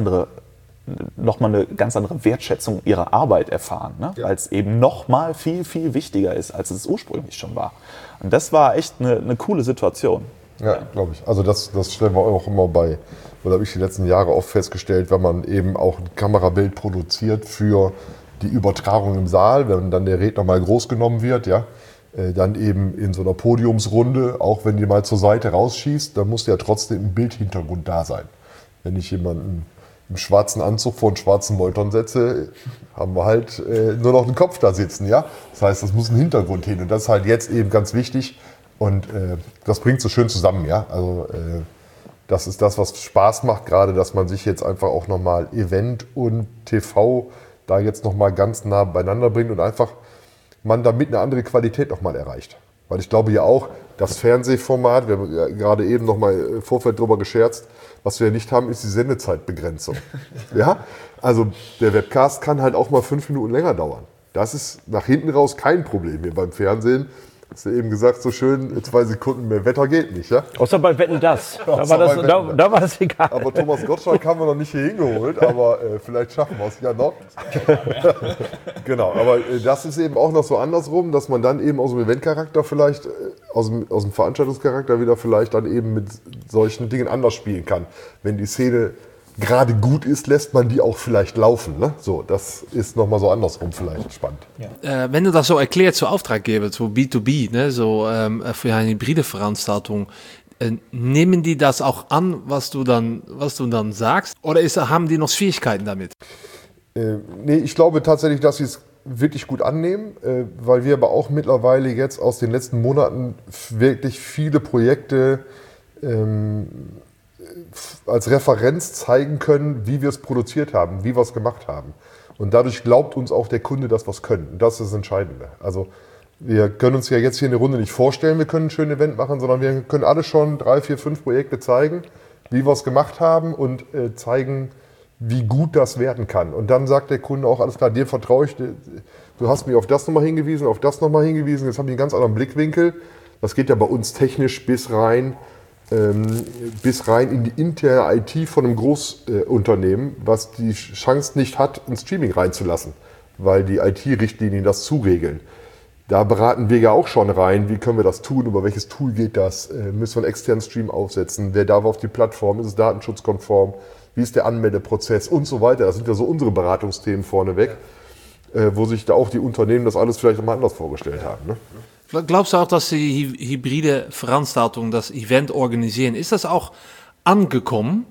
nochmal eine ganz andere Wertschätzung ihrer Arbeit erfahren, ne? Ja. Weil es eben nochmal viel, viel wichtiger ist, als es ursprünglich schon war. Und das war echt eine coole Situation. Ja, glaube ich. Also das stellen wir auch immer bei, oder habe ich die letzten Jahre oft festgestellt, wenn man eben auch ein Kamerabild produziert für die Übertragung im Saal, wenn dann der Redner mal groß genommen wird, ja, dann eben in so einer Podiumsrunde, auch wenn die mal zur Seite rausschießt, dann muss ja trotzdem ein Bildhintergrund da sein. Wenn ich jemanden im schwarzen Anzug vor einen schwarzen Monitor setze, haben wir halt nur noch einen Kopf da sitzen. Ja? Das heißt, das muss ein Hintergrund hin und das ist halt jetzt eben ganz wichtig und das bringt so schön zusammen. Ja? Also das ist das, was Spaß macht, gerade, dass man sich jetzt einfach auch nochmal Event und TV da jetzt nochmal ganz nah beieinander bringt und einfach man damit eine andere Qualität nochmal erreicht. Weil ich glaube ja auch, das Fernsehformat, wir haben ja gerade eben nochmal im Vorfeld drüber gescherzt, was wir nicht haben, ist die Sendezeitbegrenzung. Ja? Also der Webcast kann halt auch mal 5 Minuten länger dauern. Das ist nach hinten raus kein Problem hier beim Fernsehen. Hast du eben gesagt, so schön, 2 Sekunden mehr Wetter geht nicht, ja? Außer bei Wetten, das. Da war das egal. Aber Thomas Gottschalk haben wir noch nicht hier hingeholt, aber vielleicht schaffen wir es ja noch. Genau, aber das ist eben auch noch so andersrum, dass man dann eben aus dem Eventcharakter vielleicht, aus dem Veranstaltungscharakter wieder vielleicht dann eben mit solchen Dingen anders spielen kann. Wenn die Szene gerade gut ist, lässt man die auch vielleicht laufen. Ne? So, das ist nochmal so andersrum vielleicht spannend. Ja. Wenn du das so erklärt zu Auftraggeber, zu B2B, ne, so für eine hybride Veranstaltung, nehmen die das auch an, was du dann sagst? Oder haben die noch Schwierigkeiten damit? Nee, ich glaube tatsächlich, dass sie es wirklich gut annehmen, weil wir aber auch mittlerweile jetzt aus den letzten Monaten wirklich viele Projekte als Referenz zeigen können, wie wir es produziert haben, wie wir es gemacht haben. Und dadurch glaubt uns auch der Kunde, dass wir es können. Und das ist das Entscheidende. Also wir können uns ja jetzt hier in der Runde nicht vorstellen, wir können ein schönes Event machen, sondern wir können alle schon 3, 4, 5 Projekte zeigen, wie wir es gemacht haben und zeigen, wie gut das werden kann. Und dann sagt der Kunde auch, alles klar, dir vertraue ich, du hast mich auf das nochmal hingewiesen, auf das nochmal hingewiesen, jetzt habe ich einen ganz anderen Blickwinkel. Das geht ja bei uns technisch bis rein in die interne IT von einem Großunternehmen, was die Chance nicht hat, ein Streaming reinzulassen, weil die IT-Richtlinien das zuregeln. Da beraten wir ja auch schon rein, wie können wir das tun, über welches Tool geht das, müssen wir einen externen Stream aufsetzen, wer darf auf die Plattform, ist es datenschutzkonform, wie ist der Anmeldeprozess und so weiter. Das sind ja so unsere Beratungsthemen vorneweg, wo sich da auch die Unternehmen das alles vielleicht nochmal anders vorgestellt haben. Ne? Glaubst du auch, dass die hybride Veranstaltung, das Event organisieren, ist das auch angekommen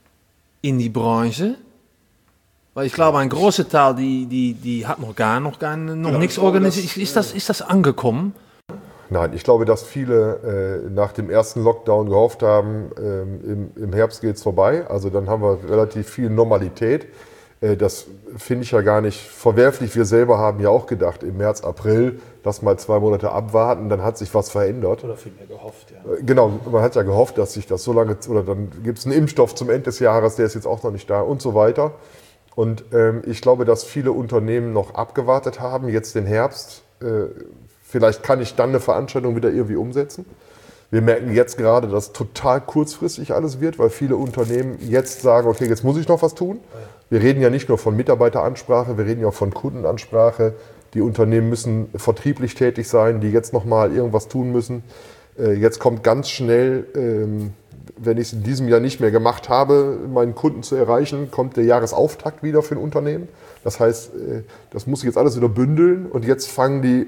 in die Branche? Weil ich glaube, ein großer Teil, die hat noch nichts organisiert. Ist das angekommen? Nein, ich glaube, dass viele nach dem ersten Lockdown gehofft haben, im Herbst geht es vorbei. Also dann haben wir relativ viel Normalität. Das finde ich ja gar nicht verwerflich. Wir selber haben ja auch gedacht, im März, April, lass mal 2 Monate abwarten, dann hat sich was verändert. Oder vielmehr gehofft, ja. Genau, man hat ja gehofft, dass sich das so lange, oder dann gibt es einen Impfstoff zum Ende des Jahres, der ist jetzt auch noch nicht da und so weiter. Und ich glaube, dass viele Unternehmen noch abgewartet haben, jetzt den Herbst. Vielleicht kann ich dann eine Veranstaltung wieder irgendwie umsetzen. Wir merken jetzt gerade, dass total kurzfristig alles wird, weil viele Unternehmen jetzt sagen, okay, jetzt muss ich noch was tun. Wir reden ja nicht nur von Mitarbeiteransprache, wir reden ja auch von Kundenansprache. Die Unternehmen müssen vertrieblich tätig sein, die jetzt nochmal irgendwas tun müssen. Jetzt kommt ganz schnell, wenn ich es in diesem Jahr nicht mehr gemacht habe, meinen Kunden zu erreichen, kommt der Jahresauftakt wieder für ein Unternehmen. Das heißt, das muss ich jetzt alles wieder bündeln und jetzt fangen die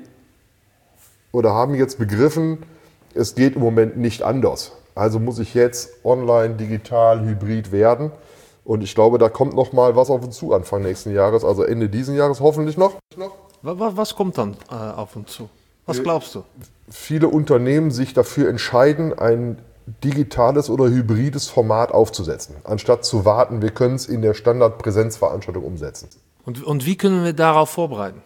oder haben jetzt begriffen, es geht im Moment nicht anders. Also muss ich jetzt online, digital, hybrid werden. Und ich glaube, da kommt noch mal was auf uns zu Anfang nächsten Jahres, also Ende diesen Jahres hoffentlich noch. Was kommt dann auf uns zu? Was glaubst du? Viele Unternehmen sich dafür entscheiden, ein digitales oder hybrides Format aufzusetzen, anstatt zu warten, wir können es in der Standardpräsenzveranstaltung umsetzen. Und wie können wir darauf vorbereiten?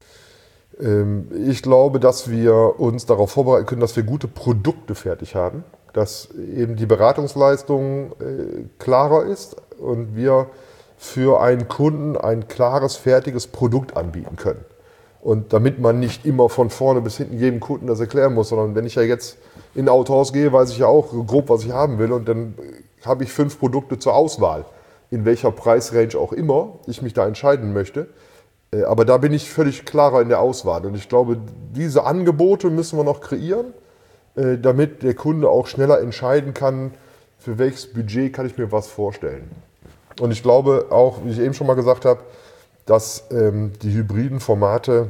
Ich glaube, dass wir uns darauf vorbereiten können, dass wir gute Produkte fertig haben, dass eben die Beratungsleistung klarer ist und wir für einen Kunden ein klares, fertiges Produkt anbieten können. Und damit man nicht immer von vorne bis hinten jedem Kunden das erklären muss, sondern wenn ich ja jetzt in ein Autohaus gehe, weiß ich ja auch grob, was ich haben will und dann habe ich 5 Produkte zur Auswahl, in welcher Preisrange auch immer ich mich da entscheiden möchte. Aber da bin ich völlig klarer in der Auswahl. Und ich glaube, diese Angebote müssen wir noch kreieren, damit der Kunde auch schneller entscheiden kann, für welches Budget kann ich mir was vorstellen. Und ich glaube auch, wie ich eben schon mal gesagt habe, dass die hybriden Formate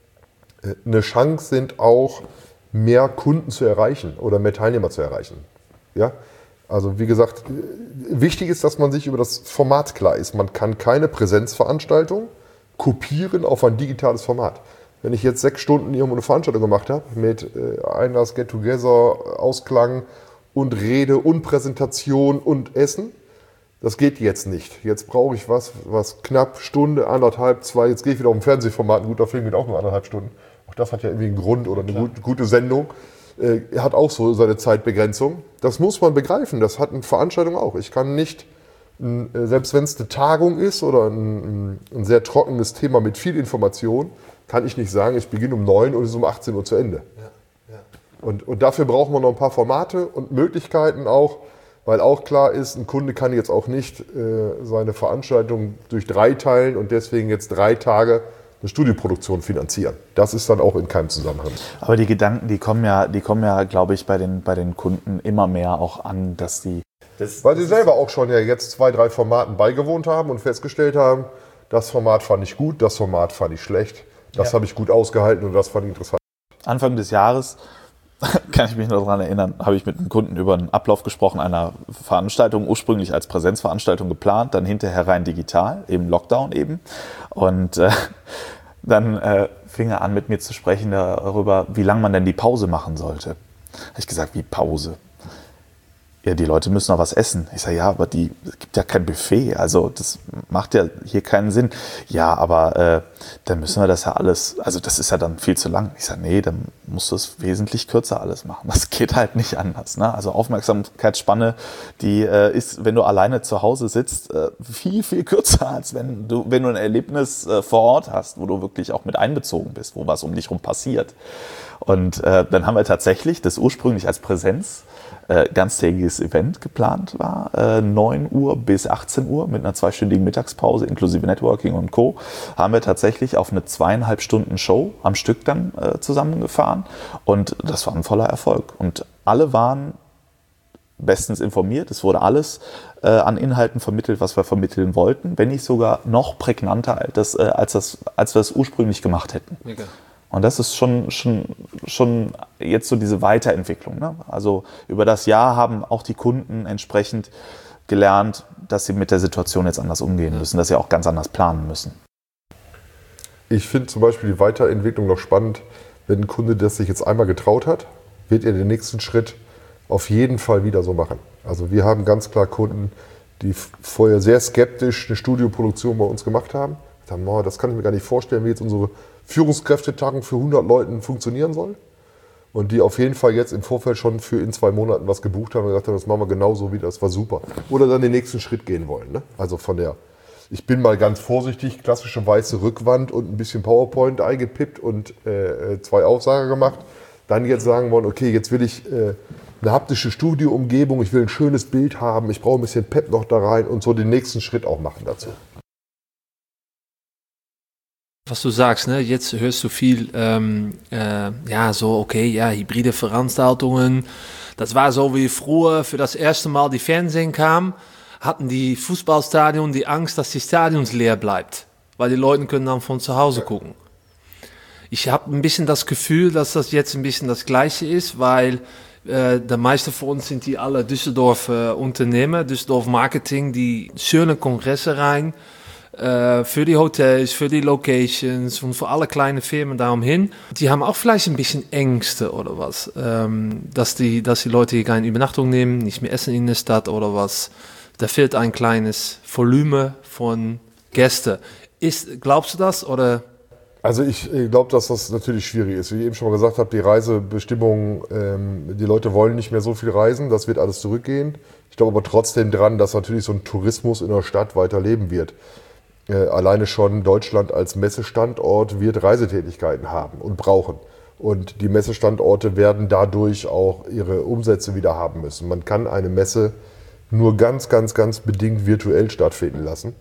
eine Chance sind, auch mehr Kunden zu erreichen oder mehr Teilnehmer zu erreichen. Ja? Also wie gesagt, wichtig ist, dass man sich über das Format klar ist. Man kann keine Präsenzveranstaltung kopieren auf ein digitales Format. Wenn ich jetzt 6 Stunden irgendwo eine Veranstaltung gemacht habe, mit Einlass, Get-Together, Ausklang und Rede und Präsentation und Essen, das geht jetzt nicht. Jetzt brauche ich was knapp Stunde, 1,5, 2, jetzt gehe ich wieder auf ein Fernsehformat, ein guter Film geht auch nur 1,5 Stunden. Auch das hat ja irgendwie einen Grund oder eine gute Sendung. Hat auch so seine Zeitbegrenzung. Das muss man begreifen, das hat eine Veranstaltung auch. Ich kann nicht, selbst wenn es eine Tagung ist oder ein sehr trockenes Thema mit viel Information, kann ich nicht sagen, ich beginne um 9 und es ist um 18 Uhr zu Ende. Ja. Und dafür brauchen wir noch ein paar Formate und Möglichkeiten auch, weil auch klar ist, ein Kunde kann jetzt auch nicht seine Veranstaltung durch 3 teilen und deswegen jetzt 3 Tage eine Studioproduktion finanzieren. Das ist dann auch in keinem Zusammenhang. Aber die Gedanken, die kommen ja, glaube ich, bei den Kunden immer mehr auch an, dass die... Weil sie selber auch schon ja jetzt 2, 3 Formaten beigewohnt haben und festgestellt haben, das Format fand ich gut, das Format fand ich schlecht, das habe ich gut ausgehalten und das fand ich interessant. Anfang des Jahres, kann ich mich noch daran erinnern, habe ich mit einem Kunden über einen Ablauf gesprochen, einer Veranstaltung, ursprünglich als Präsenzveranstaltung geplant, dann hinterher rein digital, eben Lockdown eben. Und dann fing er an, mit mir zu sprechen darüber, wie lange man denn die Pause machen sollte. Da habe ich gesagt, wie Pause? ja, die Leute müssen noch was essen. Ich sage, ja, aber es gibt ja kein Buffet, also das macht ja hier keinen Sinn. Ja, aber dann müssen wir das ja alles, also das ist ja dann viel zu lang. Ich sage, nee, dann musst du es wesentlich kürzer alles machen. Das geht halt nicht anders. Ne? Also Aufmerksamkeitsspanne, die ist, wenn du alleine zu Hause sitzt, viel, viel kürzer, als wenn du ein Erlebnis vor Ort hast, wo du wirklich auch mit einbezogen bist, wo was um dich rum passiert. Und dann haben wir tatsächlich das ursprünglich als Präsenz ganztägiges Event geplant war, 9 Uhr bis 18 Uhr mit einer 2-stündigen Mittagspause inklusive Networking und Co. haben wir tatsächlich auf eine 2,5 Stunden Show am Stück dann zusammengefahren und das war ein voller Erfolg. Und alle waren bestens informiert, es wurde alles an Inhalten vermittelt, was wir vermitteln wollten, wenn nicht sogar noch prägnanter, als wir es ursprünglich gemacht hätten. Mega. Und das ist schon jetzt so diese Weiterentwicklung. Ne? Also über das Jahr haben auch die Kunden entsprechend gelernt, dass sie mit der Situation jetzt anders umgehen müssen, dass sie auch ganz anders planen müssen. Ich finde zum Beispiel die Weiterentwicklung noch spannend, wenn ein Kunde das sich jetzt einmal getraut hat, wird er den nächsten Schritt auf jeden Fall wieder so machen. Also wir haben ganz klar Kunden, die vorher sehr skeptisch eine Studioproduktion bei uns gemacht haben. Das kann ich mir gar nicht vorstellen, wie jetzt unsere Führungskräftetagung für 100 Leuten funktionieren soll. Und die auf jeden Fall jetzt im Vorfeld schon für in 2 Monaten was gebucht haben und gesagt haben, das machen wir genauso wieder, das war super. Oder dann den nächsten Schritt gehen wollen. Ne? Also ich bin mal ganz vorsichtig, klassische weiße Rückwand und ein bisschen PowerPoint eingepippt und 2 Aufsager gemacht. Dann jetzt sagen wollen, okay, jetzt will ich eine haptische Studioumgebung, ich will ein schönes Bild haben, ich brauche ein bisschen Pep noch da rein und so den nächsten Schritt auch machen dazu. Was du sagst, ne? Jetzt hörst du viel, hybride Veranstaltungen. Das war so wie früher für das erste Mal die Fernsehen kam, hatten die Fußballstadion die Angst, dass die Stadions leer bleibt, weil die Leute können dann von zu Hause gucken. Ich habe ein bisschen das Gefühl, dass das jetzt ein bisschen das Gleiche ist, weil der meiste von uns sind die alle Düsseldorf Unternehmer, Düsseldorf Marketing, die schöne Kongresse rein. Für die Hotels, für die Locations und für alle kleinen Firmen darum hin. Die haben auch vielleicht ein bisschen Ängste oder was, dass die Leute hier keine Übernachtung nehmen, nicht mehr essen in der Stadt oder was. Da fehlt ein kleines Volumen von Gästen. Glaubst du das oder? Also ich glaube, dass das natürlich schwierig ist. Wie ich eben schon mal gesagt habe, die Reisebestimmungen, die Leute wollen nicht mehr so viel reisen, das wird alles zurückgehen. Ich glaube aber trotzdem dran, dass natürlich so ein Tourismus in der Stadt weiterleben wird. Alleine schon Deutschland als Messestandort wird Reisetätigkeiten haben und brauchen. Und die Messestandorte werden dadurch auch ihre Umsätze wieder haben müssen. Man kann eine Messe nur ganz, ganz, ganz bedingt virtuell stattfinden lassen.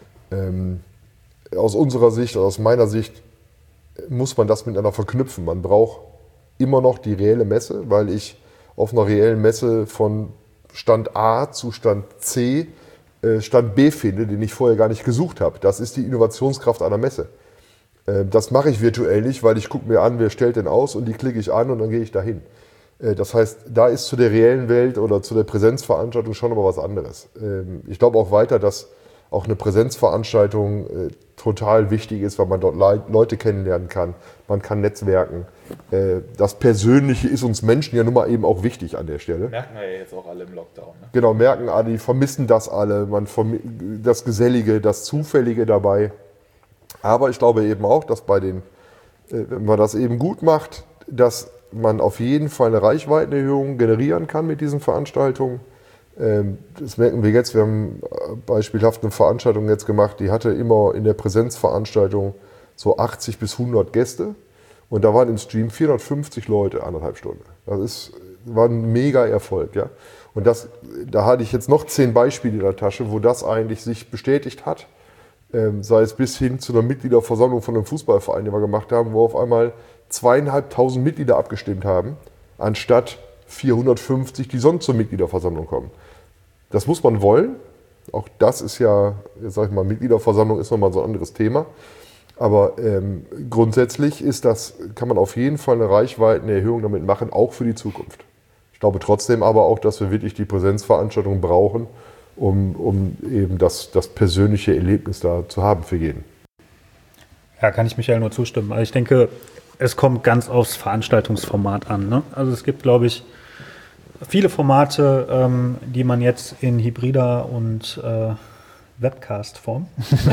Aus unserer Sicht, aus meiner Sicht, muss man das miteinander verknüpfen. Man braucht immer noch die reelle Messe, weil ich auf einer reellen Messe von Stand A zu Stand C Stand B finde, den ich vorher gar nicht gesucht habe. Das ist die Innovationskraft einer Messe. Das mache ich virtuell nicht, weil ich gucke mir an, wer stellt denn aus und die klicke ich an und dann gehe ich dahin. Das heißt, da ist zu der reellen Welt oder zu der Präsenzveranstaltung schon aber was anderes. Ich glaube auch weiter, dass auch eine Präsenzveranstaltung total wichtig ist, weil man dort Leute kennenlernen kann, man kann netzwerken. Das Persönliche ist uns Menschen ja nun mal eben auch wichtig an der Stelle. Merken wir ja jetzt auch alle im Lockdown. Ne? Genau, merken alle, die vermissen das alle, das Gesellige, das Zufällige dabei. Aber ich glaube eben auch, dass wenn man das eben gut macht, dass man auf jeden Fall eine Reichweitenerhöhung generieren kann mit diesen Veranstaltungen. Das merken wir jetzt, wir haben beispielhaft eine Veranstaltung jetzt gemacht, die hatte immer in der Präsenzveranstaltung so 80 bis 100 Gäste und da waren im Stream 450 Leute, 1,5 Stunden. War ein mega Erfolg. Ja? Und da hatte ich jetzt noch 10 Beispiele in der Tasche, wo das eigentlich sich bestätigt hat, sei es bis hin zu einer Mitgliederversammlung von einem Fußballverein, die wir gemacht haben, wo auf einmal 2.500 Mitglieder abgestimmt haben, anstatt 450, die sonst zur Mitgliederversammlung kommen. Das muss man wollen. Auch das ist ja, sag ich mal, Mitgliederversammlung ist nochmal so ein anderes Thema. Aber grundsätzlich kann man auf jeden Fall eine Reichweitenerhöhung damit machen, auch für die Zukunft. Ich glaube trotzdem aber auch, dass wir wirklich die Präsenzveranstaltung brauchen, um eben das persönliche Erlebnis da zu haben für jeden. Ja, kann ich Michael nur zustimmen. Also ich denke, es kommt ganz aufs Veranstaltungsformat an. Ne? Also es gibt, glaube ich, viele Formate, die man jetzt in hybrider und Webcast-Form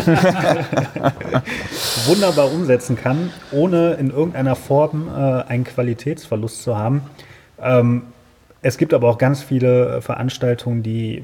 wunderbar umsetzen kann, ohne in irgendeiner Form einen Qualitätsverlust zu haben. Es gibt aber auch ganz viele Veranstaltungen, die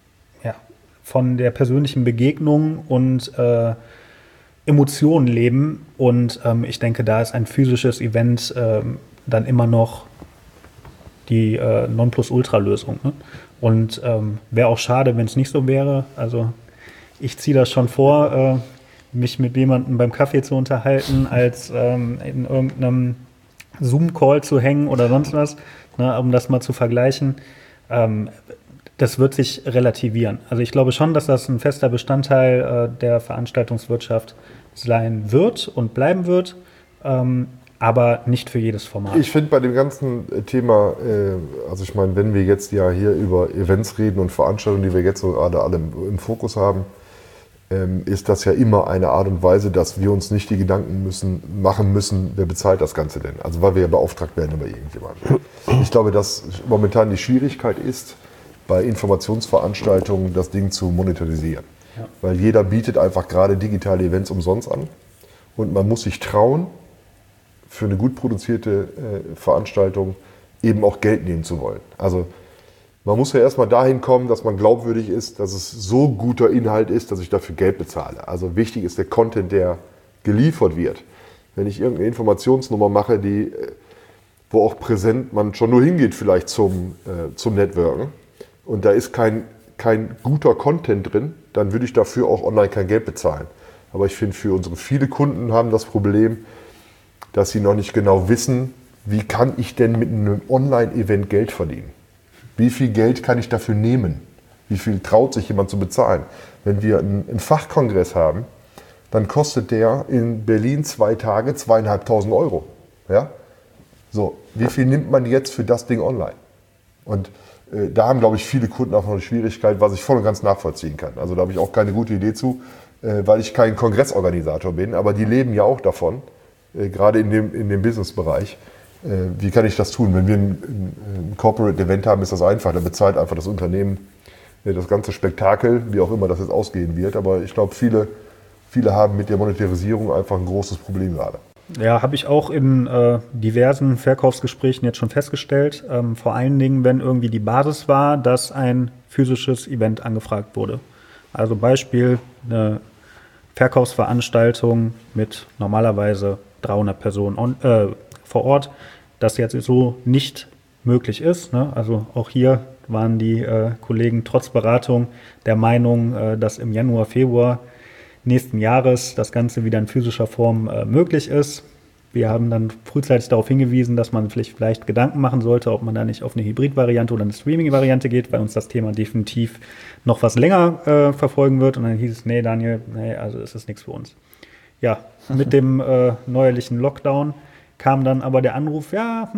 von der persönlichen Begegnung und Emotionen leben. Und ich denke, da ist ein physisches Event dann immer noch die Nonplusultra-Lösung. Ne? Und wäre auch schade, wenn es nicht so wäre. Also ich ziehe das schon vor, mich mit jemandem beim Kaffee zu unterhalten, als in irgendeinem Zoom-Call zu hängen oder sonst was, ne, um das mal zu vergleichen. Das wird sich relativieren. Also ich glaube schon, dass das ein fester Bestandteil der Veranstaltungswirtschaft sein wird und bleiben wird, aber nicht für jedes Format. Ich finde bei dem ganzen Thema, also ich meine, wenn wir jetzt ja hier über Events reden und Veranstaltungen, die wir jetzt so gerade alle im Fokus haben, ist das ja immer eine Art und Weise, dass wir uns nicht die Gedanken machen müssen, wer bezahlt das Ganze denn? Also weil wir ja beauftragt werden über irgendjemanden. Ich glaube, dass momentan die Schwierigkeit ist, bei Informationsveranstaltungen das Ding zu monetarisieren. Ja. Weil jeder bietet einfach gerade digitale Events umsonst an und man muss sich trauen, für eine gut produzierte Veranstaltung eben auch Geld nehmen zu wollen. Also man muss ja erstmal dahin kommen, dass man glaubwürdig ist, dass es so guter Inhalt ist, dass ich dafür Geld bezahle. Also wichtig ist der Content, der geliefert wird. Wenn ich irgendeine Informationsnummer mache, wo auch präsent man schon nur hingeht vielleicht zum Networken und da ist kein guter Content drin, dann würde ich dafür auch online kein Geld bezahlen. Aber ich finde, für unsere viele Kunden haben das Problem, dass sie noch nicht genau wissen, wie kann ich denn mit einem Online-Event Geld verdienen? Wie viel Geld kann ich dafür nehmen? Wie viel traut sich jemand zu bezahlen? Wenn wir einen Fachkongress haben, dann kostet der in Berlin 2 Tage 2.500 Euro. Ja? So, wie viel nimmt man jetzt für das Ding online? Und da haben, glaube ich, viele Kunden auch noch eine Schwierigkeit, was ich voll und ganz nachvollziehen kann. Also da habe ich auch keine gute Idee zu, weil ich kein Kongressorganisator bin, aber die leben ja auch davon, gerade in dem Business-Bereich. Wie kann ich das tun? Wenn wir ein Corporate-Event haben, ist das einfach. Da bezahlt einfach das Unternehmen das ganze Spektakel, wie auch immer das jetzt ausgehen wird. Aber ich glaube, viele haben mit der Monetarisierung einfach ein großes Problem gerade. Ja, habe ich auch in diversen Verkaufsgesprächen jetzt schon festgestellt. Vor allen Dingen, wenn irgendwie die Basis war, dass ein physisches Event angefragt wurde. Also Beispiel, eine Verkaufsveranstaltung mit normalerweise 300 Personen vor Ort, das jetzt so nicht möglich ist. Ne? Also auch hier waren die Kollegen trotz Beratung der Meinung, dass im Januar, Februar nächsten Jahres das Ganze wieder in physischer Form möglich ist. Wir haben dann frühzeitig darauf hingewiesen, dass man vielleicht Gedanken machen sollte, ob man da nicht auf eine Hybrid-Variante oder eine Streaming-Variante geht, weil uns das Thema definitiv noch was länger verfolgen wird. Und dann hieß es, nee Daniel, also ist das nichts für uns. Ja, mit dem neuerlichen Lockdown kam dann aber der Anruf,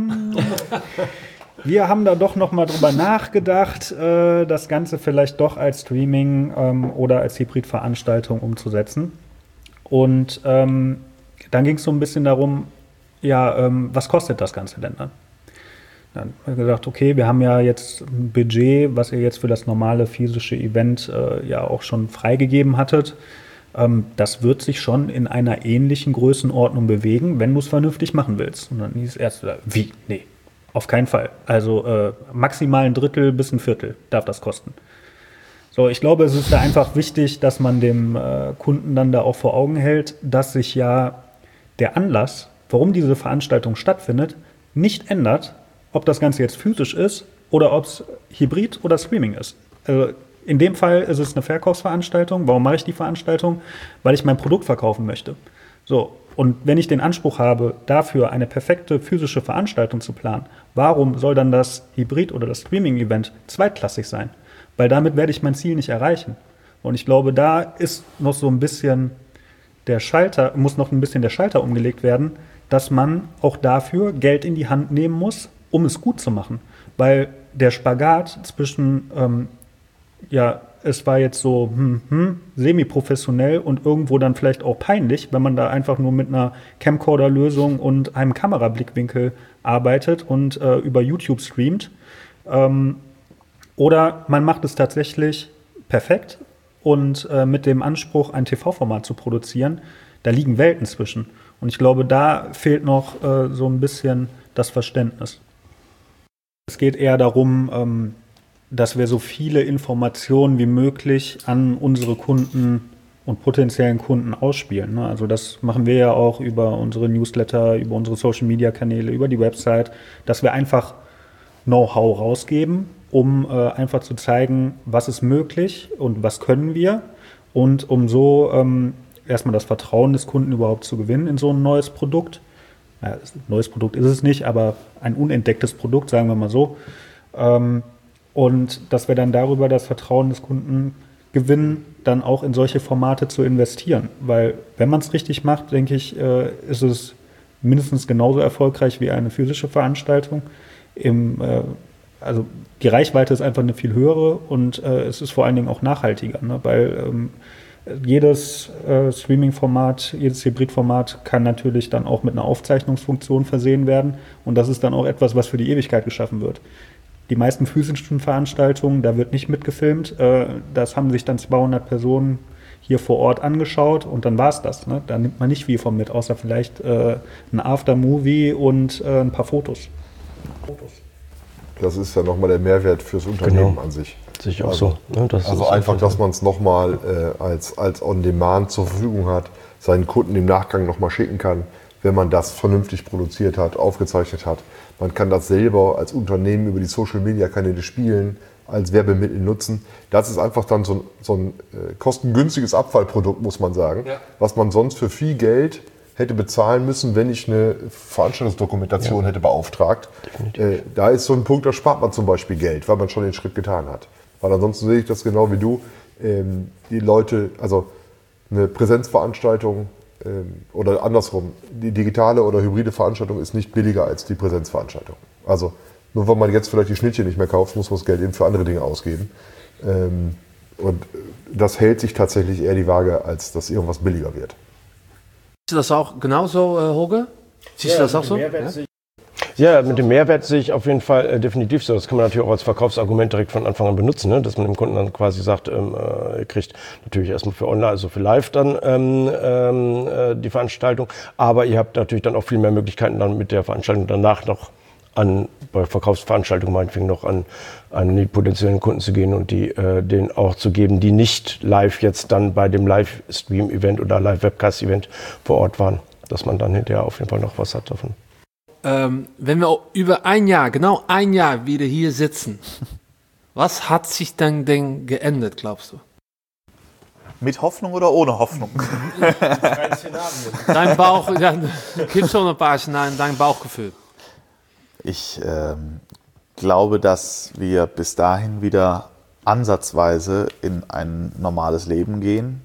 wir haben da doch noch mal drüber nachgedacht, das Ganze vielleicht doch als Streaming oder als Hybridveranstaltung umzusetzen. Und dann ging es so ein bisschen darum, was kostet das Ganze denn dann? Dann haben wir gesagt, okay, wir haben ja jetzt ein Budget, was ihr jetzt für das normale physische Event ja auch schon freigegeben hattet. Das wird sich schon in einer ähnlichen Größenordnung bewegen, wenn du es vernünftig machen willst. Und dann hieß es erst, wie? Nee, auf keinen Fall. Also maximal 1/3 bis 1/4 darf das kosten. So, ich glaube, es ist da einfach wichtig, dass man dem Kunden dann da auch vor Augen hält, dass sich ja der Anlass, warum diese Veranstaltung stattfindet, nicht ändert, ob das Ganze jetzt physisch ist oder ob es Hybrid oder Streaming ist. Also in dem Fall ist es eine Verkaufsveranstaltung. Warum mache ich die Veranstaltung? Weil ich mein Produkt verkaufen möchte. So, und wenn ich den Anspruch habe, dafür eine perfekte physische Veranstaltung zu planen, warum soll dann das Hybrid- oder das Streaming-Event zweitklassig sein? Weil damit werde ich mein Ziel nicht erreichen. Und ich glaube, da ist noch so ein bisschen muss noch ein bisschen der Schalter umgelegt werden, dass man auch dafür Geld in die Hand nehmen muss, um es gut zu machen. Weil der Spagat zwischen es war jetzt so semi-professionell und irgendwo dann vielleicht auch peinlich, wenn man da einfach nur mit einer Camcorder-Lösung und einem Kamerablickwinkel arbeitet und über YouTube streamt. Oder man macht es tatsächlich perfekt und mit dem Anspruch, ein TV-Format zu produzieren, da liegen Welten zwischen. Und ich glaube, da fehlt noch so ein bisschen das Verständnis. Es geht eher darum, dass wir so viele Informationen wie möglich an unsere Kunden und potenziellen Kunden ausspielen. Ne? Also das machen wir ja auch über unsere Newsletter, über unsere Social-Media-Kanäle, über die Website, dass wir einfach Know-how rausgeben, um einfach zu zeigen, was ist möglich und was können wir und um so erstmal das Vertrauen des Kunden überhaupt zu gewinnen in so ein neues Produkt. Ja, ein neues Produkt ist es nicht, aber ein unentdecktes Produkt, sagen wir mal so. Und dass wir dann darüber das Vertrauen des Kunden gewinnen, dann auch in solche Formate zu investieren. Weil wenn man es richtig macht, denke ich, ist es mindestens genauso erfolgreich wie eine physische Veranstaltung. Also die Reichweite ist einfach eine viel höhere und es ist vor allen Dingen auch nachhaltiger, ne? Weil jedes Streaming-Format, jedes Hybrid-Format kann natürlich dann auch mit einer Aufzeichnungsfunktion versehen werden und das ist dann auch etwas, was für die Ewigkeit geschaffen wird. Die meisten physischen Veranstaltungen, da wird nicht mitgefilmt, das haben sich dann 200 Personen hier vor Ort angeschaut und dann war es das. Ne? Da nimmt man nicht viel von mit, außer vielleicht ein Aftermovie und ein paar Fotos. Das ist ja nochmal der Mehrwert fürs Unternehmen an sich. Sicher auch so. Ne? Also einfach, dass man es nochmal als On-Demand zur Verfügung hat, seinen Kunden im Nachgang nochmal schicken kann, wenn man das vernünftig produziert hat, aufgezeichnet hat. Man kann das selber als Unternehmen über die Social-Media-Kanäle spielen, als Werbemittel nutzen. Das ist einfach dann so ein kostengünstiges Abfallprodukt, muss man sagen, was man sonst für viel Geld hätte bezahlen müssen, wenn ich eine Veranstaltungsdokumentation hätte beauftragt. Da ist so ein Punkt, da spart man zum Beispiel Geld, weil man schon den Schritt getan hat. Weil ansonsten sehe ich das genau wie du. Die Leute, also eine Präsenzveranstaltung oder andersrum, die digitale oder hybride Veranstaltung ist nicht billiger als die Präsenzveranstaltung. Also nur weil man jetzt vielleicht die Schnittchen nicht mehr kauft, muss man das Geld eben für andere Dinge ausgeben. Und das hält sich tatsächlich eher die Waage, als dass irgendwas billiger wird. Siehst du das auch genauso, Holger? Siehst du das auch so? Ja, mit dem Mehrwert sehe ich auf jeden Fall definitiv so. Das kann man natürlich auch als Verkaufsargument direkt von Anfang an benutzen, ne? Dass man dem Kunden dann quasi sagt, ihr kriegt natürlich erstmal für online, also für live dann die Veranstaltung, aber ihr habt natürlich dann auch viel mehr Möglichkeiten dann mit der Veranstaltung danach noch bei Verkaufsveranstaltungen meinetwegen noch an die potenziellen Kunden zu gehen und die denen auch zu geben, die nicht live jetzt dann bei dem Livestream-Event oder Live-Webcast-Event vor Ort waren, dass man dann hinterher auf jeden Fall noch was hat davon. Wenn wir über genau ein Jahr wieder hier sitzen, was hat sich dann denn geändert, glaubst du? Mit Hoffnung oder ohne Hoffnung? Dein Bauch, ja, gibt schon ein paar Szenarien, dein Bauchgefühl. Ich glaube, dass wir bis dahin wieder ansatzweise in ein normales Leben gehen,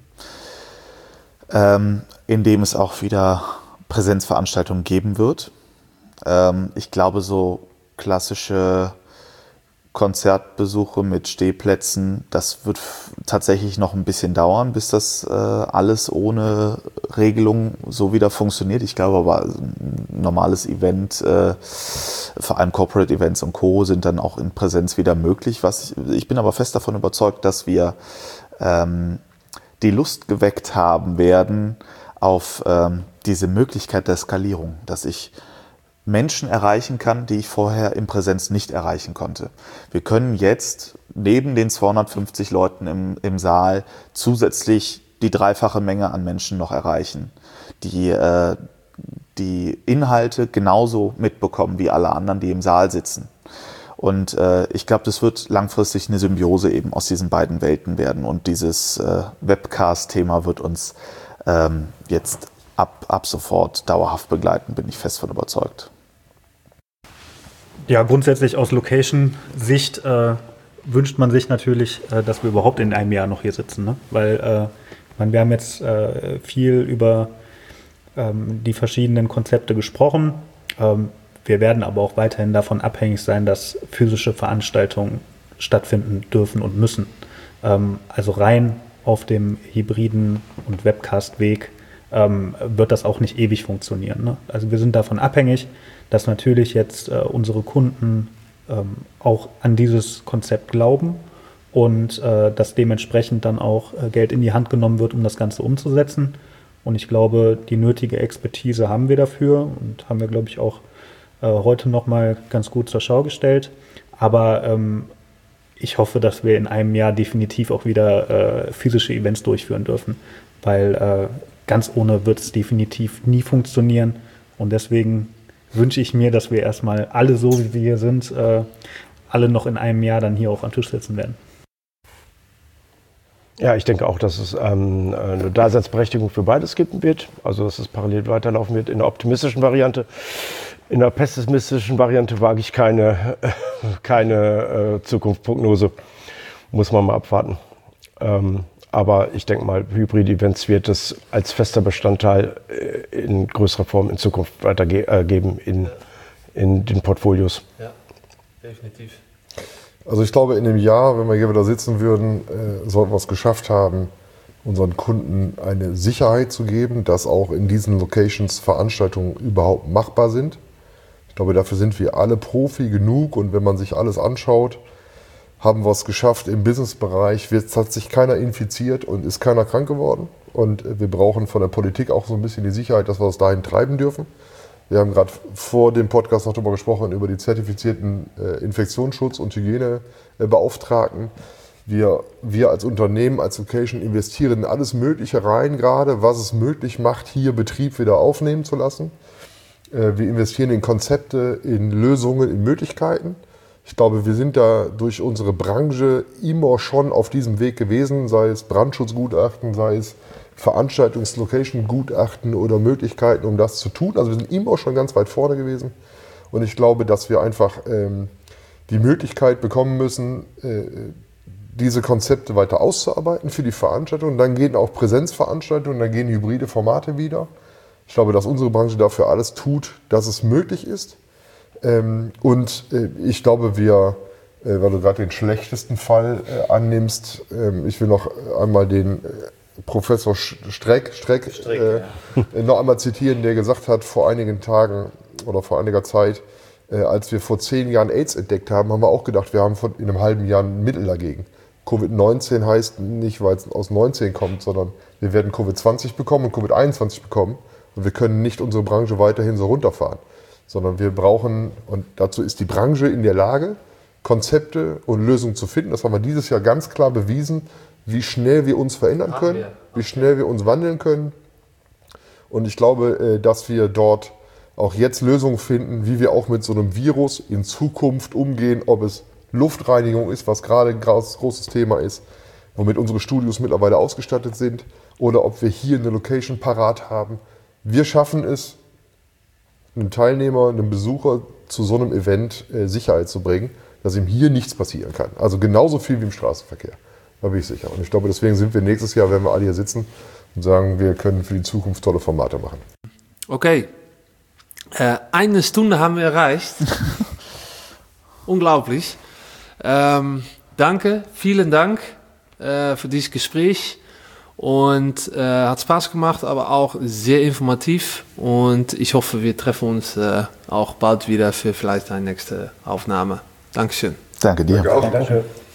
in dem es auch wieder Präsenzveranstaltungen geben wird. Ich glaube, so klassische Konzertbesuche mit Stehplätzen, das wird tatsächlich noch ein bisschen dauern, bis das alles ohne Regelung so wieder funktioniert. Ich glaube aber, ein normales Event, vor allem Corporate Events und Co. sind dann auch in Präsenz wieder möglich. Ich bin aber fest davon überzeugt, dass wir die Lust geweckt haben werden auf diese Möglichkeit der Skalierung, dass ich Menschen erreichen kann, die ich vorher in Präsenz nicht erreichen konnte. Wir können jetzt neben den 250 Leuten im Saal zusätzlich die dreifache Menge an Menschen noch erreichen, die die Inhalte genauso mitbekommen wie alle anderen, die im Saal sitzen. Und ich glaube, das wird langfristig eine Symbiose eben aus diesen beiden Welten werden. Und dieses Webcast-Thema wird uns jetzt ab sofort dauerhaft begleiten, bin ich fest von überzeugt. Ja, grundsätzlich aus Location-Sicht wünscht man sich natürlich, dass wir überhaupt in einem Jahr noch hier sitzen. Ne? Weil wir haben jetzt viel über die verschiedenen Konzepte gesprochen. Wir werden aber auch weiterhin davon abhängig sein, dass physische Veranstaltungen stattfinden dürfen und müssen. Also rein auf dem hybriden und Webcast-Weg wird das auch nicht ewig funktionieren. Ne? Also wir sind davon abhängig, dass natürlich jetzt unsere Kunden auch an dieses Konzept glauben und dass dementsprechend dann auch Geld in die Hand genommen wird, um das Ganze umzusetzen. Und ich glaube, die nötige Expertise haben wir dafür und haben wir, glaube ich, auch heute nochmal ganz gut zur Schau gestellt. Aber ich hoffe, dass wir in einem Jahr definitiv auch wieder physische Events durchführen dürfen, weil ganz ohne wird es definitiv nie funktionieren. Und deswegen wünsche ich mir, dass wir erstmal alle so, wie wir hier sind, alle noch in einem Jahr dann hier auch am Tisch sitzen werden. Ja, ich denke auch, dass es eine Daseinsberechtigung für beides geben wird. Also, dass es parallel weiterlaufen wird in der optimistischen Variante. In der pessimistischen Variante wage ich keine Zukunftsprognose. Muss man mal abwarten. Aber ich denke mal, Hybrid-Events wird es als fester Bestandteil in größerer Form in Zukunft weitergeben in den Portfolios. Ja, definitiv. Also ich glaube, in dem Jahr, wenn wir hier wieder sitzen würden, sollten wir es geschafft haben, unseren Kunden eine Sicherheit zu geben, dass auch in diesen Locations Veranstaltungen überhaupt machbar sind. Ich glaube, dafür sind wir alle Profi genug und wenn man sich alles anschaut, haben wir es geschafft. Im Businessbereich hat sich keiner infiziert und ist keiner krank geworden. Und wir brauchen von der Politik auch so ein bisschen die Sicherheit, dass wir es dahin treiben dürfen. Wir haben gerade vor dem Podcast noch darüber gesprochen, über die zertifizierten Infektionsschutz- und Hygienebeauftragten. Wir als Unternehmen, als Location investieren in alles Mögliche rein gerade, was es möglich macht, hier Betrieb wieder aufnehmen zu lassen. Wir investieren in Konzepte, in Lösungen, in Möglichkeiten. Ich glaube, wir sind da durch unsere Branche immer schon auf diesem Weg gewesen, sei es Brandschutzgutachten, sei es Veranstaltungs-Location-Gutachten oder Möglichkeiten, um das zu tun. Also wir sind immer schon ganz weit vorne gewesen. Und ich glaube, dass wir einfach die Möglichkeit bekommen müssen, diese Konzepte weiter auszuarbeiten für die Veranstaltung. Dann gehen auch Präsenzveranstaltungen, dann gehen hybride Formate wieder. Ich glaube, dass unsere Branche dafür alles tut, dass es möglich ist. Und ich glaube, weil du gerade den schlechtesten Fall annimmst, ich will noch einmal den Professor Streck noch einmal zitieren, der gesagt hat, vor einigen Tagen oder vor einiger Zeit, als wir vor 10 Jahren AIDS entdeckt haben, haben wir auch gedacht, wir haben in einem halben Jahr ein Mittel dagegen. Covid-19 heißt nicht, weil es aus 19 kommt, sondern wir werden Covid-20 bekommen und Covid-21 bekommen und wir können nicht unsere Branche weiterhin so runterfahren, sondern wir brauchen, und dazu ist die Branche in der Lage, Konzepte und Lösungen zu finden. Das haben wir dieses Jahr ganz klar bewiesen, wie schnell wir uns verändern können, wie schnell wir uns wandeln können. Und ich glaube, dass wir dort auch jetzt Lösungen finden, wie wir auch mit so einem Virus in Zukunft umgehen, ob es Luftreinigung ist, was gerade ein großes Thema ist, womit unsere Studios mittlerweile ausgestattet sind, oder ob wir hier eine Location parat haben. Wir schaffen es, einem Teilnehmer, einem Besucher zu so einem Event Sicherheit zu bringen, dass ihm hier nichts passieren kann. Also genauso viel wie im Straßenverkehr. Da bin ich sicher. Und ich glaube, deswegen sind wir nächstes Jahr, wenn wir alle hier sitzen und sagen, wir können für die Zukunft tolle Formate machen. Okay. 1 Stunde haben wir erreicht. Unglaublich. Danke, vielen Dank für dieses Gespräch. Und hat Spaß gemacht, aber auch sehr informativ. Und ich hoffe, wir treffen uns auch bald wieder für vielleicht eine nächste Aufnahme. Dankeschön. Danke dir. Danke auch. Danke.